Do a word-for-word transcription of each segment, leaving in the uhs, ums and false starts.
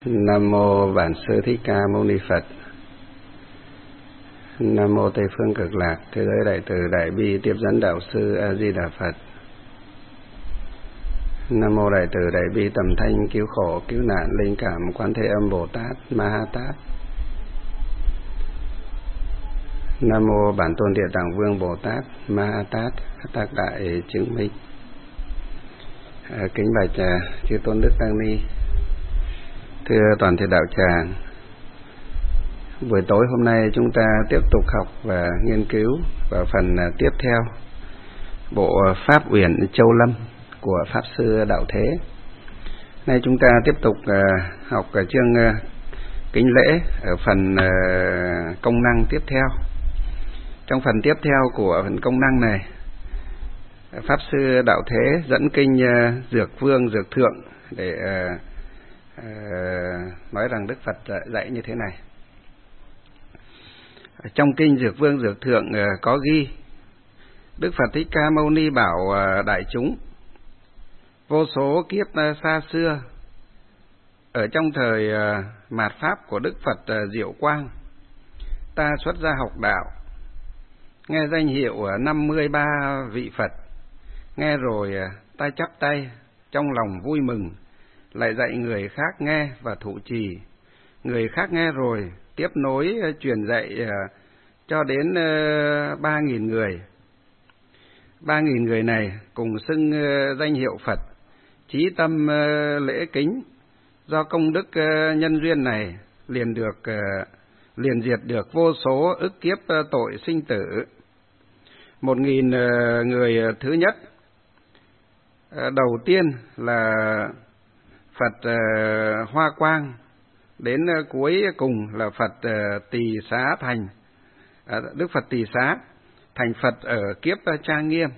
Nam mô Bản Sư Thích Ca Mâu Ni Phật. Nam mô Tây Phương Cực Lạc Thế Giới Đại Từ Đại Bi Tiếp Dẫn Đạo Sư A Di Đà Phật. Nam mô Đại Từ Đại Bi Tầm Thanh Cứu Khổ Cứu Nạn Linh Cảm Quán Thế Âm Bồ Tát Ma Ha Tát. Nam mô Bản Tôn Địa Tạng Vương Bồ Tát Ma Ha Tát Tác Đại Chứng Minh. À, kính bạch à, chư Tôn Đức Tăng Ni, thưa toàn thể đạo tràng, buổi tối hôm nay chúng ta tiếp tục học và nghiên cứu vào phần tiếp theo bộ Pháp Uyển Châu Lâm của Pháp Sư Đạo Thế. Nay chúng ta tiếp tục học ở chương kính lễ ở phần công năng tiếp theo. Trong phần tiếp theo của phần công năng này, Pháp Sư Đạo Thế dẫn kinh Dược Vương Dược Thượng để uh, nói rằng Đức Phật dạy như thế này. Trong kinh Dược Vương Dược Thượng uh, có ghi: Đức Phật Thích Ca Mâu Ni bảo uh, đại chúng: vô số kiếp uh, xa xưa, ở trong thời uh, mạt pháp của Đức Phật uh, Diệu Quang, ta xuất gia học đạo, nghe danh hiệu uh, năm mươi ba vị Phật. Nghe rồi uh, ta chắp tay trong lòng vui mừng, lại dạy người khác nghe và thụ trì. Người khác nghe rồi tiếp nối uh, truyền dạy uh, cho đến uh, ba nghìn người. Ba nghìn người này cùng xưng uh, danh hiệu Phật, chí tâm uh, lễ kính. Do công đức uh, nhân duyên này liền được uh, liền diệt được vô số ức kiếp uh, tội sinh tử. Một nghìn uh, người uh, thứ nhất, uh, đầu tiên là Phật uh, Hoa Quang, đến uh, cuối cùng là Phật uh, Tỳ Xá Thành, uh, Đức Phật Tỳ Xá thành Phật ở kiếp uh, Trang Nghiêm,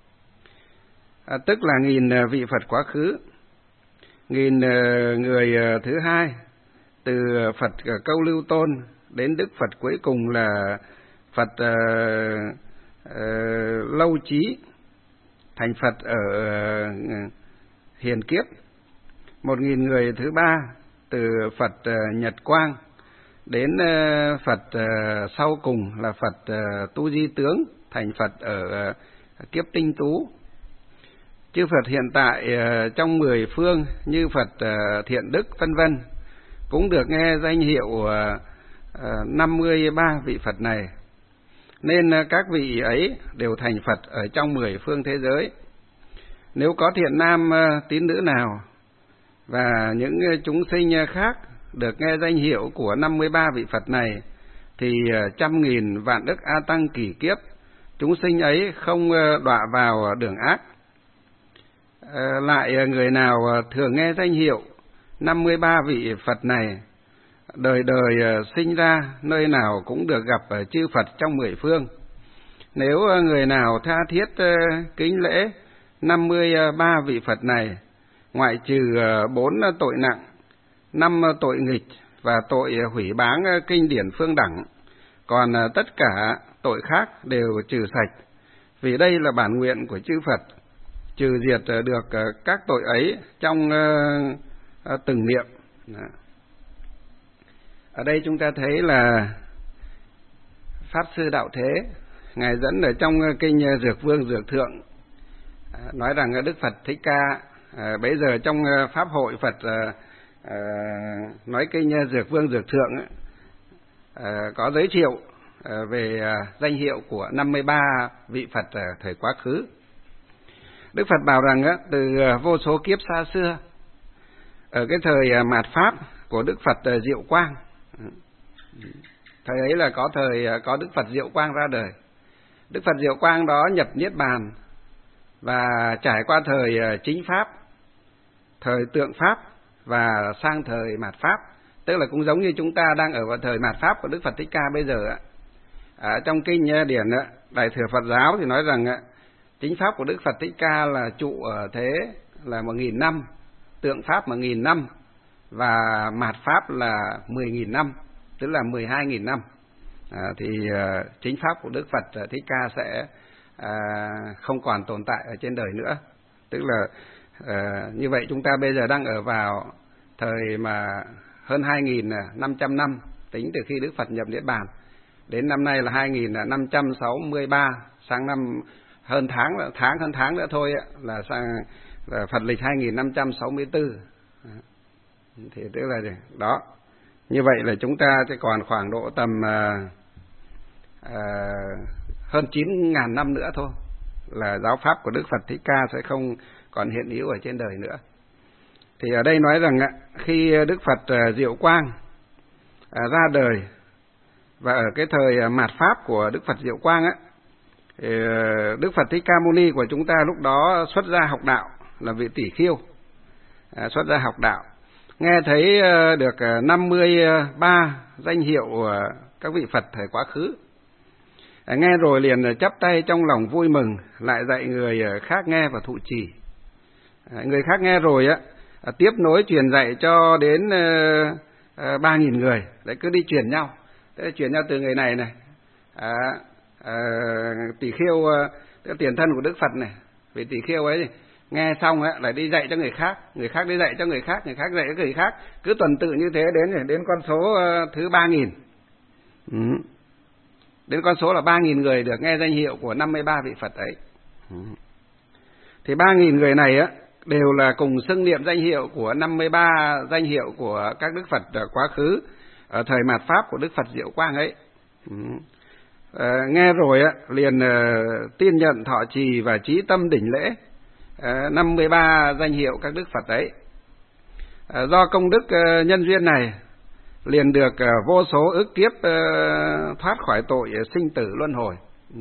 uh, tức là nghìn uh, vị Phật quá khứ. Nghìn uh, người uh, thứ hai, từ Phật uh, Câu Lưu Tôn đến Đức Phật cuối cùng là Phật uh, uh, Lâu Chí, thành Phật ở uh, Hiền Kiếp. Một nghìn người thứ ba, từ Phật uh, Nhật Quang đến uh, Phật uh, sau cùng là Phật uh, Tu Di Tướng, thành Phật ở uh, kiếp Tinh Tú. Chư Phật hiện tại uh, trong mười phương như Phật uh, Thiện Đức vân vân cũng được nghe danh hiệu uh, uh, năm mươi ba vị Phật này, nên uh, các vị ấy đều thành Phật ở trong mười phương thế giới. Nếu có thiện nam uh, tín nữ nào và những chúng sinh khác được nghe danh hiệu của năm mươi ba vị Phật này, thì trăm nghìn vạn đức A Tăng kỷ kiếp chúng sinh ấy không đọa vào đường ác. Lại người nào thường nghe danh hiệu năm mươi ba vị Phật này, đời đời sinh ra nơi nào cũng được gặp chư Phật trong mười phương. Nếu người nào tha thiết kính lễ năm mươi ba vị Phật này, ngoại trừ bốn tội nặng, năm tội nghịch và tội hủy báng kinh điển phương đẳng, còn tất cả tội khác đều trừ sạch, vì đây là bản nguyện của chư Phật, trừ diệt được các tội ấy trong từng niệm. Ở đây chúng ta thấy là Pháp Sư Đạo Thế ngài dẫn ở trong kinh Dược Vương Dược Thượng nói rằng Đức Phật Thích Ca À, bây giờ trong uh, Pháp hội Phật uh, uh, nói kinh uh, Dược Vương Dược Thượng uh, có giới thiệu uh, về uh, danh hiệu của năm mươi ba vị Phật uh, thời quá khứ. Đức Phật bảo rằng uh, từ uh, vô số kiếp xa xưa, ở cái thời uh, mạt Pháp của Đức Phật uh, Diệu Quang, thời ấy là có thời uh, có Đức Phật Diệu Quang ra đời. Đức Phật Diệu Quang đó nhập Niết Bàn và trải qua thời uh, chính Pháp, thời tượng Pháp và sang thời mạt Pháp, tức là cũng giống như chúng ta đang ở vào thời mạt Pháp của Đức Phật Thích Ca bây giờ. À, trong kinh điển Đại Thừa Phật Giáo thì nói rằng chính Pháp của Đức Phật Thích Ca là trụ ở thế là một nghìn năm, tượng Pháp một nghìn năm và mạt Pháp là mười nghìn năm, tức là mười hai nghìn năm. À, thì uh, chính Pháp của Đức Phật Thích Ca sẽ uh, không còn tồn tại ở trên đời nữa. Tức là uh, như vậy chúng ta bây giờ đang ở vào thời mà hơn hai nghìn năm trăm năm, tính từ khi Đức Phật nhập Niết Bàn. Đến năm nay là hai nghìn năm trăm sáu mươi ba, sang năm hơn tháng tháng hơn tháng nữa thôi là sang là Phật lịch hai nghìn năm trăm sáu mươi tư. Thì tức là gì? Đó. Như vậy là chúng ta sẽ còn khoảng độ tầm à, à, hơn chín nghìn năm nữa thôi là giáo pháp của Đức Phật Thích Ca sẽ không còn hiện hữu ở trên đời nữa. Thì ở đây nói rằng khi Đức Phật uh, Diệu Quang uh, ra đời và ở cái thời mạt pháp của Đức Phật Diệu Quang á, thì uh, Đức Phật Thích Ca Mâu Ni của chúng ta lúc đó xuất gia học đạo là vị tỷ khiêu, uh, xuất gia học đạo, nghe thấy uh, được uh, năm mươi ba danh hiệu uh, các vị Phật thời quá khứ. Uh, nghe rồi liền chắp tay trong lòng vui mừng, lại dạy người uh, khác nghe và thụ trì. Uh, người khác nghe rồi á, À, tiếp nối truyền dạy cho đến ba uh, nghìn uh, người, đấy cứ đi truyền nhau, thế truyền nhau từ người này này, à, à, tỷ khiêu, uh, tiền thân của Đức Phật này, vì tỷ khiêu ấy nghe xong ấy lại đi dạy cho người khác, người khác đi dạy cho người khác, người khác dạy cho người khác, cứ tuần tự như thế đến đến con số uh, thứ ba nghìn, ừ. Đến con số là ba nghìn người được nghe danh hiệu của năm mươi ba vị Phật ấy, ừ. Thì ba nghìn người này á đều là cùng xưng niệm danh hiệu của năm mươi ba danh hiệu của các Đức Phật quá khứ ở thời mạt pháp của Đức Phật Diệu Quang ấy. Ừ. À, nghe rồi á liền uh, tin nhận thọ trì và chí tâm đỉnh lễ uh, năm mươi ba danh hiệu các Đức Phật ấy. À, do công đức uh, nhân duyên này liền được uh, vô số ức kiếp uh, thoát khỏi tội uh, sinh tử luân hồi. Ừ.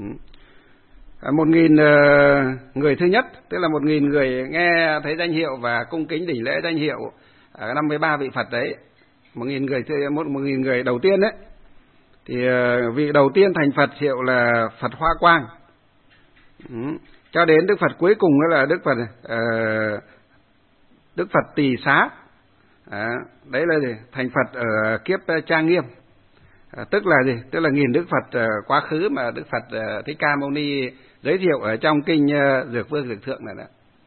Một nghìn người thứ nhất, tức là một nghìn người nghe thấy danh hiệu và cung kính đỉnh lễ danh hiệu năm mươi ba vị Phật đấy, một nghìn người một một nghìn người đầu tiên đấy, thì vị đầu tiên thành Phật hiệu là Phật Hoa Quang, ừ. Cho đến Đức Phật cuối cùng đó là Đức Phật uh, Đức Phật Tỳ Xá, à, đấy là gì? Thành Phật ở kiếp Trang Nghiêm. À, tức là gì? Tức là nghìn Đức Phật uh, quá khứ mà Đức Phật uh, Thích Ca Mâu Ni giới thiệu ở trong kinh uh, Dược Vương Dược Thượng này đó.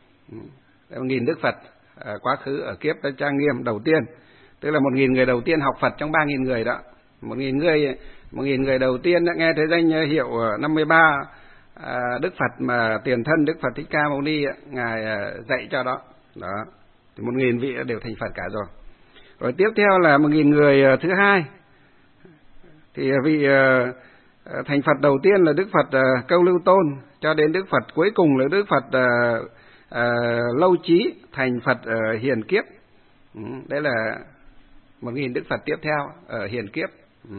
Ừ. Nghìn Đức Phật uh, quá khứ ở kiếp Trang Nghiêm đầu tiên, tức là một nghìn người đầu tiên học Phật trong ba nghìn người đó. Một nghìn người, một nghìn người đầu tiên đã nghe thấy danh hiệu uh, năm mươi ba uh, Đức Phật mà tiền thân Đức Phật Thích Ca Mâu Ni uh, ngài uh, dạy cho đó. Đó. Thì một nghìn vị đều thành Phật cả rồi. Rồi tiếp theo là một nghìn người uh, thứ hai. Thì vị uh, thành Phật đầu tiên là Đức Phật uh, Câu Lưu Tôn, cho đến Đức Phật cuối cùng là Đức Phật uh, uh, Lâu Chí, thành Phật uh, Hiền Kiếp. Ừ, đấy là một nghìn Đức Phật tiếp theo ở Hiền Kiếp. Ừ.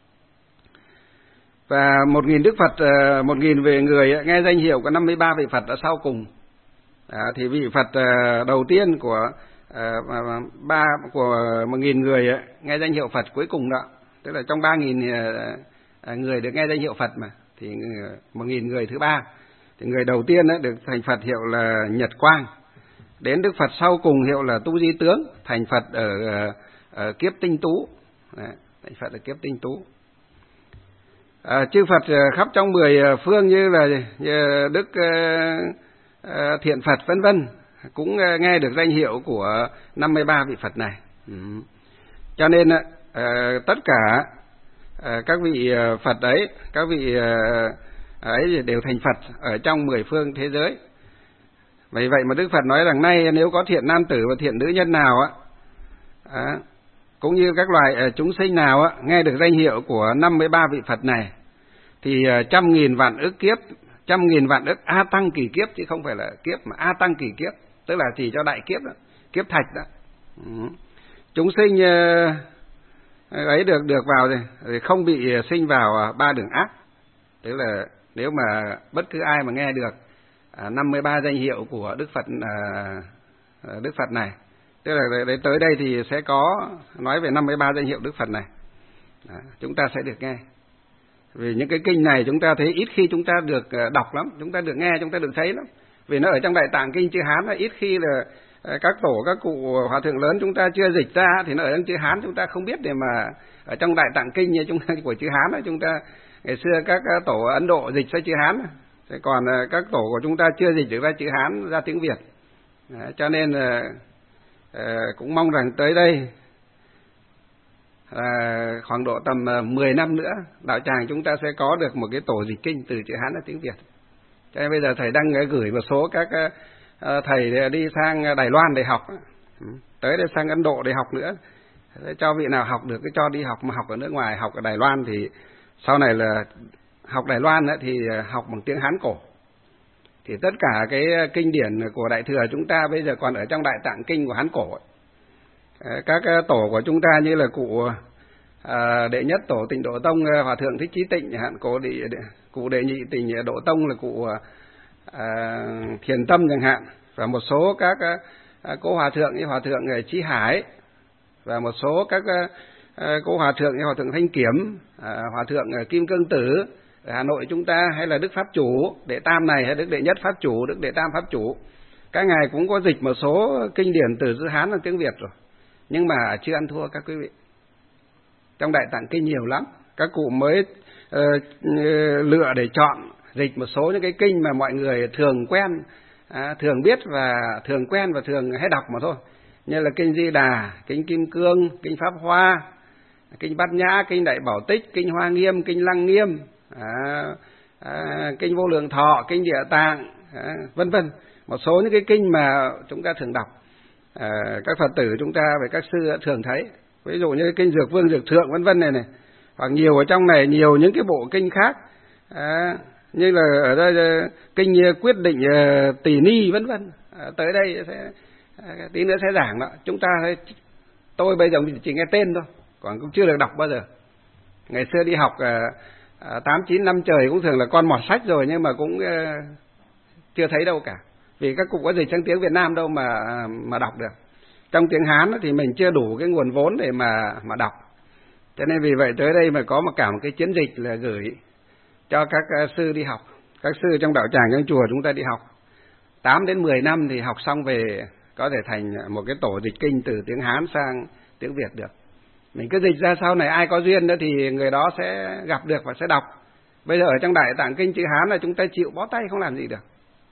Và một nghìn Đức Phật, uh, một nghìn về người nghe danh hiệu của năm mươi ba vị Phật ở sau cùng. À, thì vị Phật uh, đầu tiên của uh, ba của một nghìn người uh, nghe danh hiệu Phật cuối cùng đó, tức là trong ba nghìn người được nghe danh hiệu Phật mà, thì một nghìn người thứ ba, thì người đầu tiên đó được thành Phật hiệu là Nhật Quang, đến Đức Phật sau cùng hiệu là Tu Di Tướng, thành Phật ở, ở kiếp Tinh Tú, thành Phật ở kiếp Tinh Tú. À, chư Phật khắp trong mười phương như là như Đức uh, Thiện Phật vân vân cũng nghe được danh hiệu của năm mươi ba vị Phật này. Ừ. Cho nên uh, tất cả uh, các vị uh, Phật ấy, các vị uh, ấy đều thành Phật ở trong mười phương thế giới. Vì vậy mà Đức Phật nói rằng nay nếu có thiện nam tử và thiện nữ nhân nào á, à, cũng như các loài uh, chúng sinh nào á, nghe được danh hiệu của năm mươi ba vị Phật này, thì uh, trăm nghìn vạn ức kiếp, trăm nghìn vạn ức a tăng kỳ kiếp, chứ không phải là kiếp mà a tăng kỳ kiếp, tức là chỉ cho đại kiếp đó, kiếp thạch đó. Ừ. Chúng sinh uh, ấy được được vào thì không bị sinh vào ba đường ác, tức là nếu mà bất cứ ai mà nghe được uh, năm mươi ba danh hiệu của Đức Phật uh, Đức Phật này, tức là đến tới đây thì sẽ có nói về năm mươi ba danh hiệu Đức Phật này, à, chúng ta sẽ được nghe. Vì những cái kinh này chúng ta thấy ít khi chúng ta được đọc lắm, chúng ta được nghe, chúng ta được thấy lắm. Vì nó ở trong Đại Tạng Kinh chữ Hán, là ít khi là các tổ, các cụ hòa thượng lớn chúng ta chưa dịch ra, thì nó ở trong chữ Hán chúng ta không biết. Để mà ở trong Đại Tạng Kinh như chúng ta của chữ Hán, chúng ta ngày xưa các tổ Ấn Độ dịch ra chữ Hán, còn các tổ của chúng ta chưa dịch được ra chữ Hán, ra tiếng Việt. Cho nên cũng mong rằng tới đây là khoảng độ tầm mười năm nữa đạo tràng chúng ta sẽ có được một cái tổ dịch kinh từ chữ Hán ra tiếng Việt. Cho nên bây giờ thầy đang gửi một số các thầy đi sang Đài Loan để học, tới đây sang Ấn Độ để học nữa. Cho vị nào học được cứ cho đi học, mà học ở nước ngoài, học ở Đài Loan thì sau này là học Đài Loan thì học bằng tiếng Hán cổ. Thì tất cả cái kinh điển của Đại Thừa chúng ta bây giờ còn ở trong Đại Tạng Kinh của Hán cổ. Các tổ của chúng ta như là cụ à, đệ nhất tổ Tịnh Độ Tông Hòa thượng Thích Chí Tịnh, hạn cụ đệ, cụ đệ nhị Tịnh Độ Tông là cụ à, Thiền Tâm chẳng hạn, và một số các à, cố hòa thượng như Hòa thượng Chí Hải, và một số các à, cố hòa thượng như Hòa thượng Thanh Kiểm, à, Hòa thượng Kim Cương Tử ở Hà Nội chúng ta, hay là Đức Pháp Chủ Đệ Tam này, hay Đức Đệ Nhất Pháp Chủ, Đức Đệ Tam Pháp Chủ, các ngài cũng có dịch một số kinh điển từ chữ Hán sang tiếng Việt rồi, nhưng mà chưa ăn thua các quý vị. Trong Đại Tạng Kinh nhiều lắm, các cụ mới uh, lựa để chọn dịch một số những cái kinh mà mọi người thường quen, à, thường biết và thường quen và thường hay đọc mà thôi, như là kinh Di Đà, kinh Kim Cương, kinh Pháp Hoa, kinh Bát Nhã, kinh Đại Bảo Tích, kinh Hoa Nghiêm, kinh Lăng Nghiêm, à, à, kinh Vô Lượng Thọ, kinh Địa Tạng, à, vân vân, một số những cái kinh mà chúng ta thường đọc, à, các Phật tử chúng ta và các sư thường thấy, ví dụ như kinh Dược Vương, Dược Thượng vân vân này này, hoặc nhiều ở trong này nhiều những cái bộ kinh khác, à, như là ở đây kinh Quyết Định Tỳ Ni vân vân, à, tới đây sẽ à, tí nữa sẽ giảng đó. Chúng ta tôi bây giờ chỉ nghe tên thôi, còn cũng chưa được đọc bao giờ. Ngày xưa đi học à, à, tám chín năm trời cũng thường là con mọt sách rồi, nhưng mà cũng à, chưa thấy đâu cả, vì các cụ có dịch sang tiếng Việt Nam đâu mà mà đọc được. Trong tiếng Hán thì mình chưa đủ cái nguồn vốn để mà mà đọc, cho nên vì vậy tới đây mà có một cả một cái chiến dịch là gửi cho các sư đi học, các sư trong đạo tràng trong chùa chúng ta đi học tám đến mười năm thì học xong về có thể thành một cái tổ dịch kinh từ tiếng Hán sang tiếng Việt được. Mình cứ dịch ra, sau này ai có duyên đó thì người đó sẽ gặp được và sẽ đọc. Bây giờ ở trong Đại Tạng Kinh chữ Hán là chúng ta chịu bó tay không làm gì được.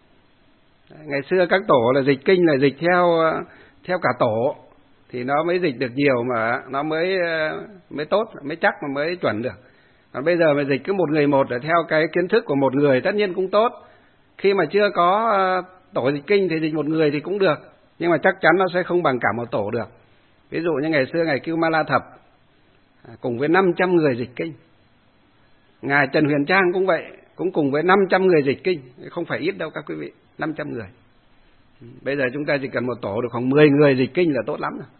Ngày xưa các tổ là dịch kinh là dịch theo theo cả tổ thì nó mới dịch được nhiều, mà nó mới mới tốt, mới chắc mà mới chuẩn được. Còn bây giờ mà dịch cứ một người một để theo cái kiến thức của một người tất nhiên cũng tốt. Khi mà chưa có tổ dịch kinh thì dịch một người thì cũng được, nhưng mà chắc chắn nó sẽ không bằng cả một tổ được. Ví dụ như ngày xưa ngài Cưu Ma La Thập cùng với năm trăm người dịch kinh, ngài Trần Huyền Trang cũng vậy, cũng cùng với năm trăm người dịch kinh, không phải ít đâu các quý vị, năm trăm người. Bây giờ chúng ta chỉ cần một tổ được khoảng mười người dịch kinh là tốt lắm rồi.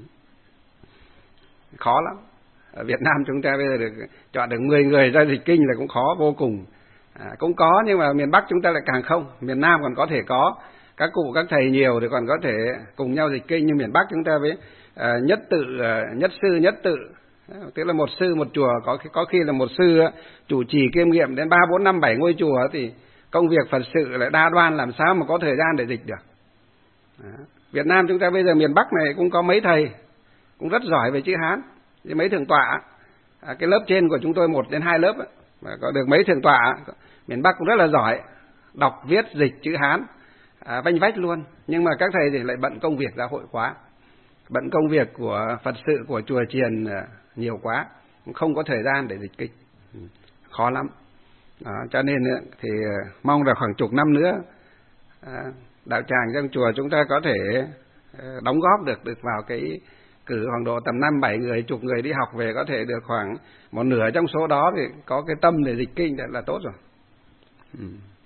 Khó lắm. Ở Việt Nam chúng ta bây giờ được chọn được mười người ra dịch kinh là cũng khó vô cùng. À, cũng có, nhưng mà miền Bắc chúng ta lại càng không. Miền Nam còn có thể có, các cụ các thầy nhiều thì còn có thể cùng nhau dịch kinh, nhưng miền Bắc chúng ta với à, nhất tự, à, nhất sư nhất tự, tức là một sư một chùa, có có khi là một sư chủ trì kiêm nghiệm đến ba bốn năm bảy ngôi chùa thì công việc Phật sự lại đa đoan, làm sao mà có thời gian để dịch được. Đó. Việt Nam chúng ta bây giờ miền Bắc này cũng có mấy thầy cũng rất giỏi về chữ Hán, với mấy thượng tọa, à, cái lớp trên của chúng tôi một đến hai lớp, mà có được mấy thượng tọa miền Bắc cũng rất là giỏi, đọc viết dịch chữ Hán à, vanh vách luôn. Nhưng mà các thầy thì lại bận công việc giáo hội quá, bận công việc của Phật sự của chùa chiền nhiều quá, không có thời gian để dịch kinh, khó lắm. Đó, cho nên thì mong là khoảng chục năm nữa à, đạo tràng trong chùa chúng ta có thể đóng góp được được vào cái cử khoảng độ tầm năm bảy người, chục người đi học về, có thể được khoảng một nửa trong số đó thì có cái tâm để dịch kinh là tốt rồi. Ừ.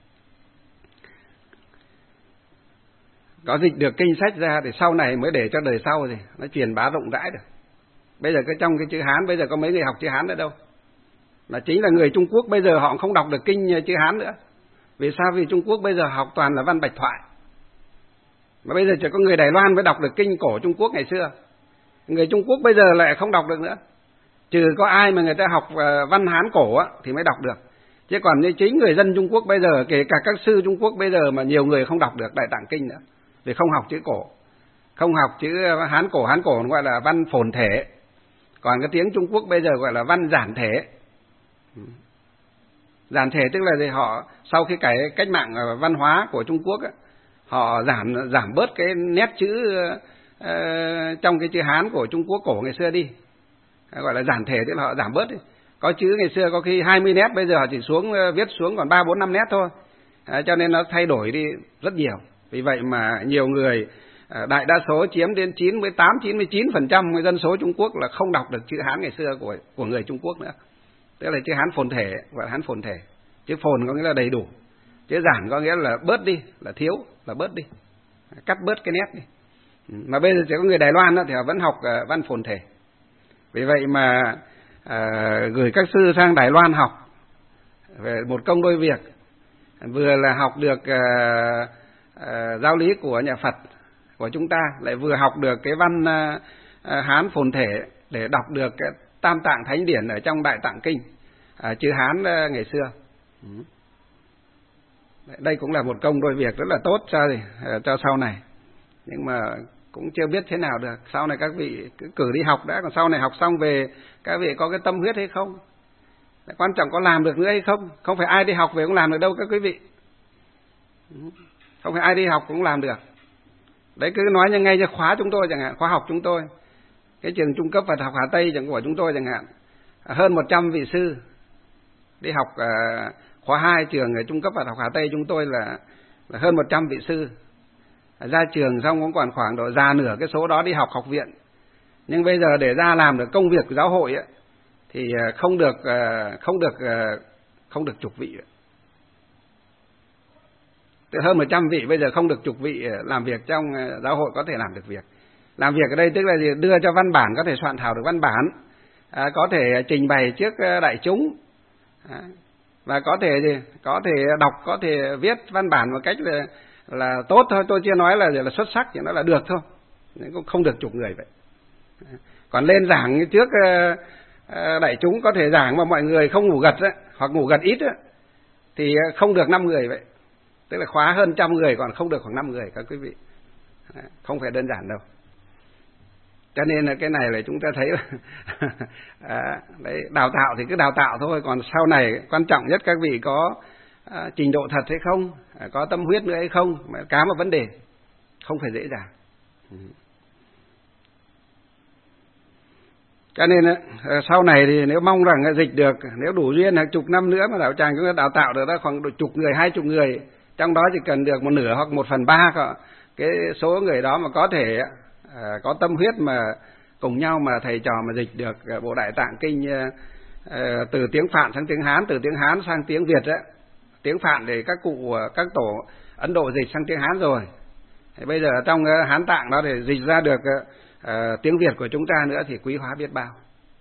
Có dịch được kinh sách ra thì sau này mới để cho đời sau thì nó truyền bá rộng rãi được. Bây giờ cái trong cái chữ Hán bây giờ có mấy người học chữ Hán nữa đâu, mà chính là người Trung Quốc bây giờ họ không đọc được kinh chữ Hán nữa. Vì sao? Vì Trung Quốc bây giờ học toàn là văn bạch thoại, mà bây giờ chỉ có người Đài Loan mới đọc được kinh cổ Trung Quốc ngày xưa. Người Trung Quốc bây giờ lại không đọc được nữa, trừ có ai mà người ta học văn Hán cổ á, thì mới đọc được. Chứ còn như chính người dân Trung Quốc bây giờ, kể cả các sư Trung Quốc bây giờ mà nhiều người không đọc được Đại Tạng Kinh nữa, vì không học chữ cổ, không học chữ Hán cổ. Hán cổ nó gọi là văn phồn thể, còn cái tiếng Trung Quốc bây giờ gọi là văn giản thể. Giản thể tức là gì? Họ sau khi cái cách mạng văn hóa của Trung Quốc á, họ giảm giảm bớt cái nét chữ uh, trong cái chữ Hán của Trung Quốc cổ ngày xưa đi, gọi là giản thể, tức là họ giảm bớt đi. Có chữ ngày xưa có khi hai mươi nét, bây giờ họ chỉ xuống viết xuống còn ba bốn năm nét thôi. À, cho nên nó thay đổi đi rất nhiều. Vì vậy mà nhiều người, đại đa số chiếm đến chín mươi tám, chín mươi chín phần trăm dân số Trung Quốc là không đọc được chữ Hán ngày xưa của của người Trung Quốc nữa. Tức là chữ Hán phồn thể, gọi là Hán phồn thể. Chữ phồn có nghĩa là đầy đủ. Chữ giản có nghĩa là bớt đi, là thiếu, là bớt đi. Cắt bớt cái nét đi. Mà bây giờ chỉ có người Đài Loan đó, thì họ vẫn học văn phồn thể. Vì vậy mà à, gửi các sư sang Đài Loan học về một công đôi việc, vừa là học được à, à, giáo lý của nhà Phật của chúng ta, lại vừa học được cái văn à, à, Hán phồn thể để đọc được cái Tam Tạng Thánh Điển ở trong Đại Tạng Kinh, à, chữ Hán à, ngày xưa. Đây cũng là một công đôi việc rất là tốt cho gì, cho sau này. Nhưng mà cũng chưa biết thế nào được. Sau này các vị cứ cử đi học đã, còn sau này học xong về các vị có cái tâm huyết hay không? Quan trọng có làm được nữa hay không? Không phải ai đi học về cũng làm được đâu các quý vị. Không phải ai đi học cũng làm được. Đấy, cứ nói như ngay như khóa chúng tôi chẳng hạn, khóa học chúng tôi, cái trường trung cấp Phật học Hà Tây chẳng của chúng tôi chẳng hạn, hơn một trăm vị sư đi học uh, khóa hai trường ở trung cấp Phật học Hà Tây chúng tôi là, là hơn một trăm vị sư. Ra trường xong cũng còn khoảng độ già nửa cái số đó đi học học viện. Nhưng bây giờ để ra làm được công việc của giáo hội ấy, thì không được không được không được chục vị. Từ hơn một trăm vị bây giờ không được chục vị làm việc trong giáo hội có thể làm được việc. Làm việc ở đây tức là gì? Đưa cho văn bản, có thể soạn thảo được văn bản, à, có thể trình bày trước đại chúng, à, và có thể gì? Có thể đọc, có thể viết văn bản một cách là là tốt thôi. Tôi chưa nói là là xuất sắc, chỉ nói là được thôi. Cũng không được chục người vậy. Còn lên giảng trước đại chúng có thể giảng mà mọi người không ngủ gật ấy, hoặc ngủ gật ít ấy, thì không được năm người vậy. Tức là khóa hơn trăm người còn không được khoảng năm người các quý vị. Không phải đơn giản đâu. Cho nên là cái này là chúng ta thấy là à, đấy, đào tạo thì cứ đào tạo thôi. Còn sau này quan trọng nhất các vị có à, trình độ thật hay không, à, có tâm huyết nữa hay không, mà cá một vấn đề không phải dễ dàng. Ừ. Cho nên à, sau này thì nếu mong rằng dịch được, nếu đủ duyên hàng chục năm nữa mà đạo tràng chúng ta đào tạo được ra khoảng chục người, hai chục người, trong đó chỉ cần được một nửa hoặc một phần ba cái số người đó mà có thể à, có tâm huyết mà cùng nhau mà thầy trò mà dịch được bộ Đại Tạng Kinh à, từ tiếng Phạn sang tiếng Hán, từ tiếng Hán sang tiếng Việt ấy. Tiếng Phạn để các cụ các tổ Ấn Độ dịch sang tiếng Hán rồi. Thì bây giờ trong Hán Tạng đó để dịch ra được uh, tiếng Việt của chúng ta nữa thì quý hóa biết bao.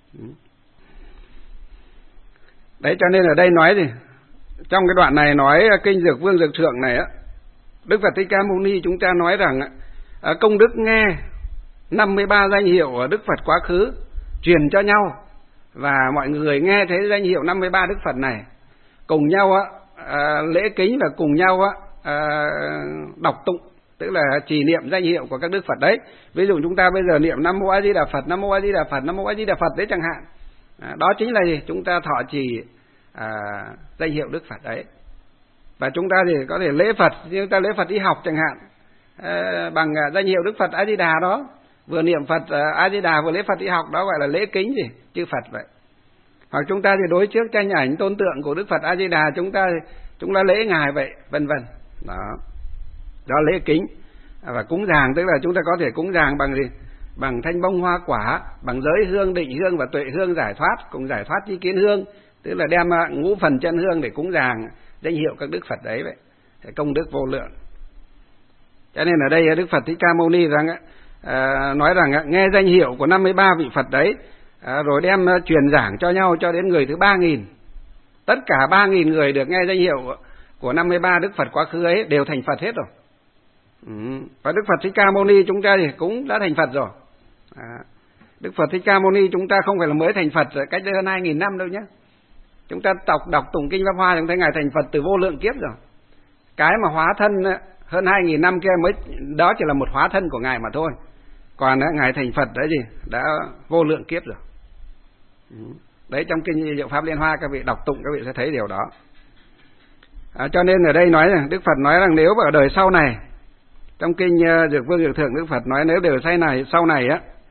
Đấy, cho nên ở đây nói gì? Trong cái đoạn này nói Kinh Dược Vương Dược Thượng này á, Đức Phật Thích Ca Mâu Ni chúng ta nói rằng uh, công đức nghe năm mươi ba danh hiệu ở Đức Phật quá khứ truyền cho nhau, và mọi người nghe thấy danh hiệu năm mươi ba Đức Phật này cùng nhau á, À, lễ kính và cùng nhau á, à, đọc tụng, tức là trì niệm danh hiệu của các Đức Phật đấy. Ví dụ chúng ta bây giờ niệm Nam Mô A Di Đà Phật, Nam Mô A Di Đà Phật, Nam Mô A Di Đà Phật đấy chẳng hạn, à, đó chính là gì? Chúng ta thọ trì à, danh hiệu Đức Phật đấy. Và chúng ta thì có thể lễ Phật, chúng ta lễ Phật đi học chẳng hạn, à, bằng danh hiệu Đức Phật A Di Đà đó, vừa niệm Phật A Di Đà vừa lễ Phật đi học, đó gọi là lễ kính gì chư Phật vậy. Hoặc chúng ta thì đối trước tranh ảnh tôn tượng của Đức Phật A Di Đà, chúng ta chúng ta lễ ngài vậy, vân vân. Đó, đó lễ kính. Và cúng dường tức là chúng ta có thể cúng dường bằng gì? Bằng thanh bông hoa quả, bằng giới hương, định hương và tuệ hương giải thoát, cùng giải thoát chi kiến hương, tức là đem ngũ phần chân hương để cúng dường danh hiệu các Đức Phật đấy vậy. Công đức vô lượng. Cho nên ở đây Đức Phật Thích Ca Mâu Ni rằng à, nói rằng nghe danh hiệu của năm mươi ba vị Phật đấy, à, rồi đem truyền giảng cho nhau cho đến người thứ ba nghìn. Tất cả ba nghìn người được nghe danh hiệu của năm mươi ba Đức Phật quá khứ ấy đều thành Phật hết rồi. Ừ. Và Đức Phật Thích Ca Mâu Ni chúng ta thì cũng đã thành Phật rồi. À, Đức Phật Thích Ca Mâu Ni chúng ta không phải là mới thành Phật cách đây hơn hai nghìn năm đâu nhé. Chúng ta đọc đọc tụng kinh Pháp Hoa chúng thấy ngài thành Phật từ vô lượng kiếp rồi. Cái mà hóa thân hơn hai nghìn năm kia mới đó chỉ là một hóa thân của ngài mà thôi. Còn ngài thành Phật đấy gì đã vô lượng kiếp rồi. Ừ. Đấy, trong kinh Diệu Pháp Liên Hoa các vị đọc tụng các vị sẽ thấy điều đó. À, cho nên ở đây nói rằng Đức Phật nói rằng nếu ở đời sau này, trong kinh uh, Dược Vương Dược Thượng Đức Phật nói nếu đời sau này sau này á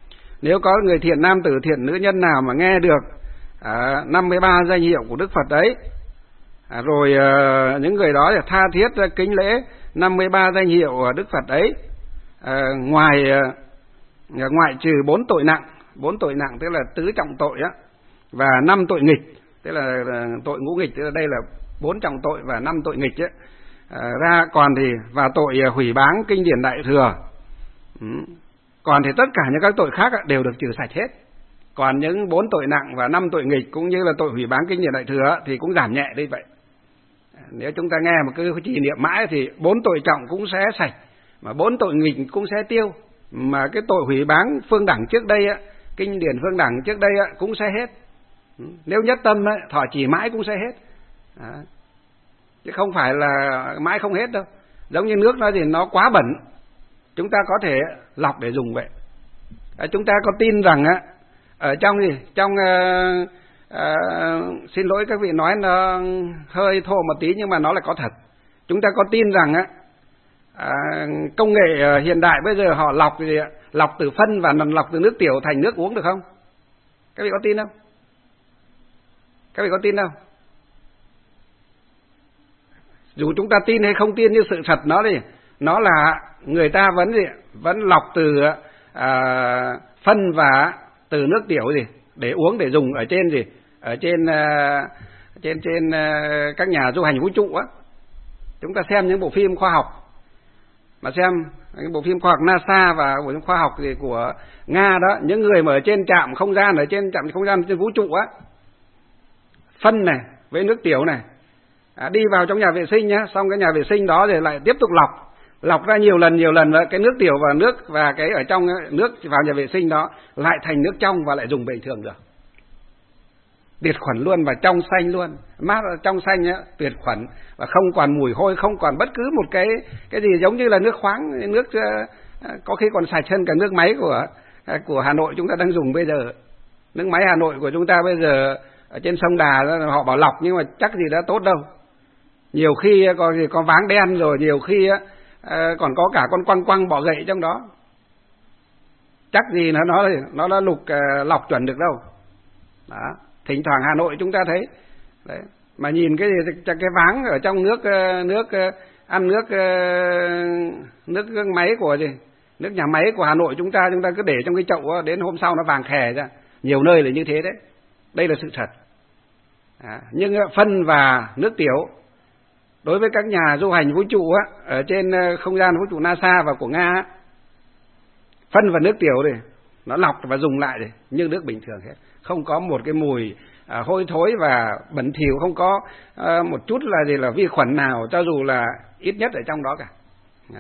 Nếu có người thiện nam tử, thiện nữ nhân nào mà nghe được à, năm mươi ba danh hiệu của Đức Phật đấy, à, rồi à, những người đó tha thiết kính lễ năm mươi ba danh hiệu của Đức Phật ấy, à, ngoài à, ngoại trừ bốn tội nặng, bốn tội nặng tức là tứ trọng tội á, và năm tội nghịch, tức là tội ngũ nghịch, tức là đây là bốn trọng tội và năm tội nghịch ấy. À, ra còn thì và tội hủy báng kinh điển Đại Thừa. Ừ. Còn thì tất cả những các tội khác đều được trừ sạch hết. Còn những bốn tội nặng và năm tội nghịch cũng như là tội hủy báng kinh điển Đại Thừa thì cũng giảm nhẹ đi vậy. Nếu chúng ta nghe một cái trì niệm mãi thì bốn tội trọng cũng sẽ sạch, mà bốn tội nghịch cũng sẽ tiêu, mà cái tội hủy báng phương đẳng trước đây á, kinh điển phương đẳng trước đây á, cũng sẽ hết. Nếu nhất tâm á, thọ trì mãi cũng sẽ hết. Đó. Chứ không phải là mãi không hết đâu. Giống như nước nó thì nó quá bẩn, chúng ta có thể lọc để dùng vậy. À, chúng ta có tin rằng á, ở trong gì trong uh, uh, xin lỗi các vị nói nó hơi thô một tí nhưng mà nó là có thật. Chúng ta có tin rằng á, uh, công nghệ uh, hiện đại bây giờ họ lọc gì ạ? Lọc từ phân và lọc từ nước tiểu thành nước uống được không? Các vị có tin không? Các vị có tin không? Dù chúng ta tin hay không tin, như sự thật nó đi, nó là người ta vẫn gì vẫn lọc từ à, phân và từ nước tiểu gì để uống, để dùng ở trên gì ở trên à, trên trên à, các nhà du hành vũ trụ á. Chúng ta xem những bộ phim khoa học mà xem những bộ phim khoa học NASA và bộ phim khoa học gì của Nga đó, những người mà ở trên trạm không gian, ở trên trạm không gian trên vũ trụ á, phân này với nước tiểu này à, đi vào trong nhà vệ sinh nhá, xong cái nhà vệ sinh đó thì lại tiếp tục lọc lọc ra nhiều lần nhiều lần nữa, cái nước tiểu và nước và cái ở trong nước vào nhà vệ sinh đó lại thành nước trong và lại dùng bình thường được, tuyệt khuẩn luôn và trong xanh luôn, mát trong xanh á, tuyệt khuẩn và không còn mùi hôi, không còn bất cứ một cái cái gì giống như là nước khoáng, nước có khi còn sạch hơn cả nước máy của của Hà Nội chúng ta đang dùng bây giờ. Nước máy Hà Nội của chúng ta bây giờ ở trên sông Đà họ bảo lọc nhưng mà chắc gì đã tốt đâu, nhiều khi có gì có váng đen, rồi nhiều khi còn có cả con quăng quăng bọ gậy trong đó, chắc gì nó nó nó đã lục lọc chuẩn được đâu. Đó, thỉnh thoảng Hà Nội chúng ta thấy đấy, mà nhìn cái gì cái váng ở trong nước nước ăn nước nước, nước máy của gì nước nhà máy của Hà Nội chúng ta chúng ta cứ để trong cái chậu, đến hôm sau nó vàng khè ra, nhiều nơi là như thế đấy. Đây là sự thật. À, nhưng phân và nước tiểu đối với các nhà du hành vũ trụ á, ở trên không gian vũ trụ NASA và của Nga á, phân và nước tiểu này nó lọc và dùng lại rồi như nước bình thường hết, không có một cái mùi à, hôi thối và bẩn thỉu, không có à, một chút là gì là vi khuẩn nào, cho dù là ít nhất ở trong đó cả. Đó.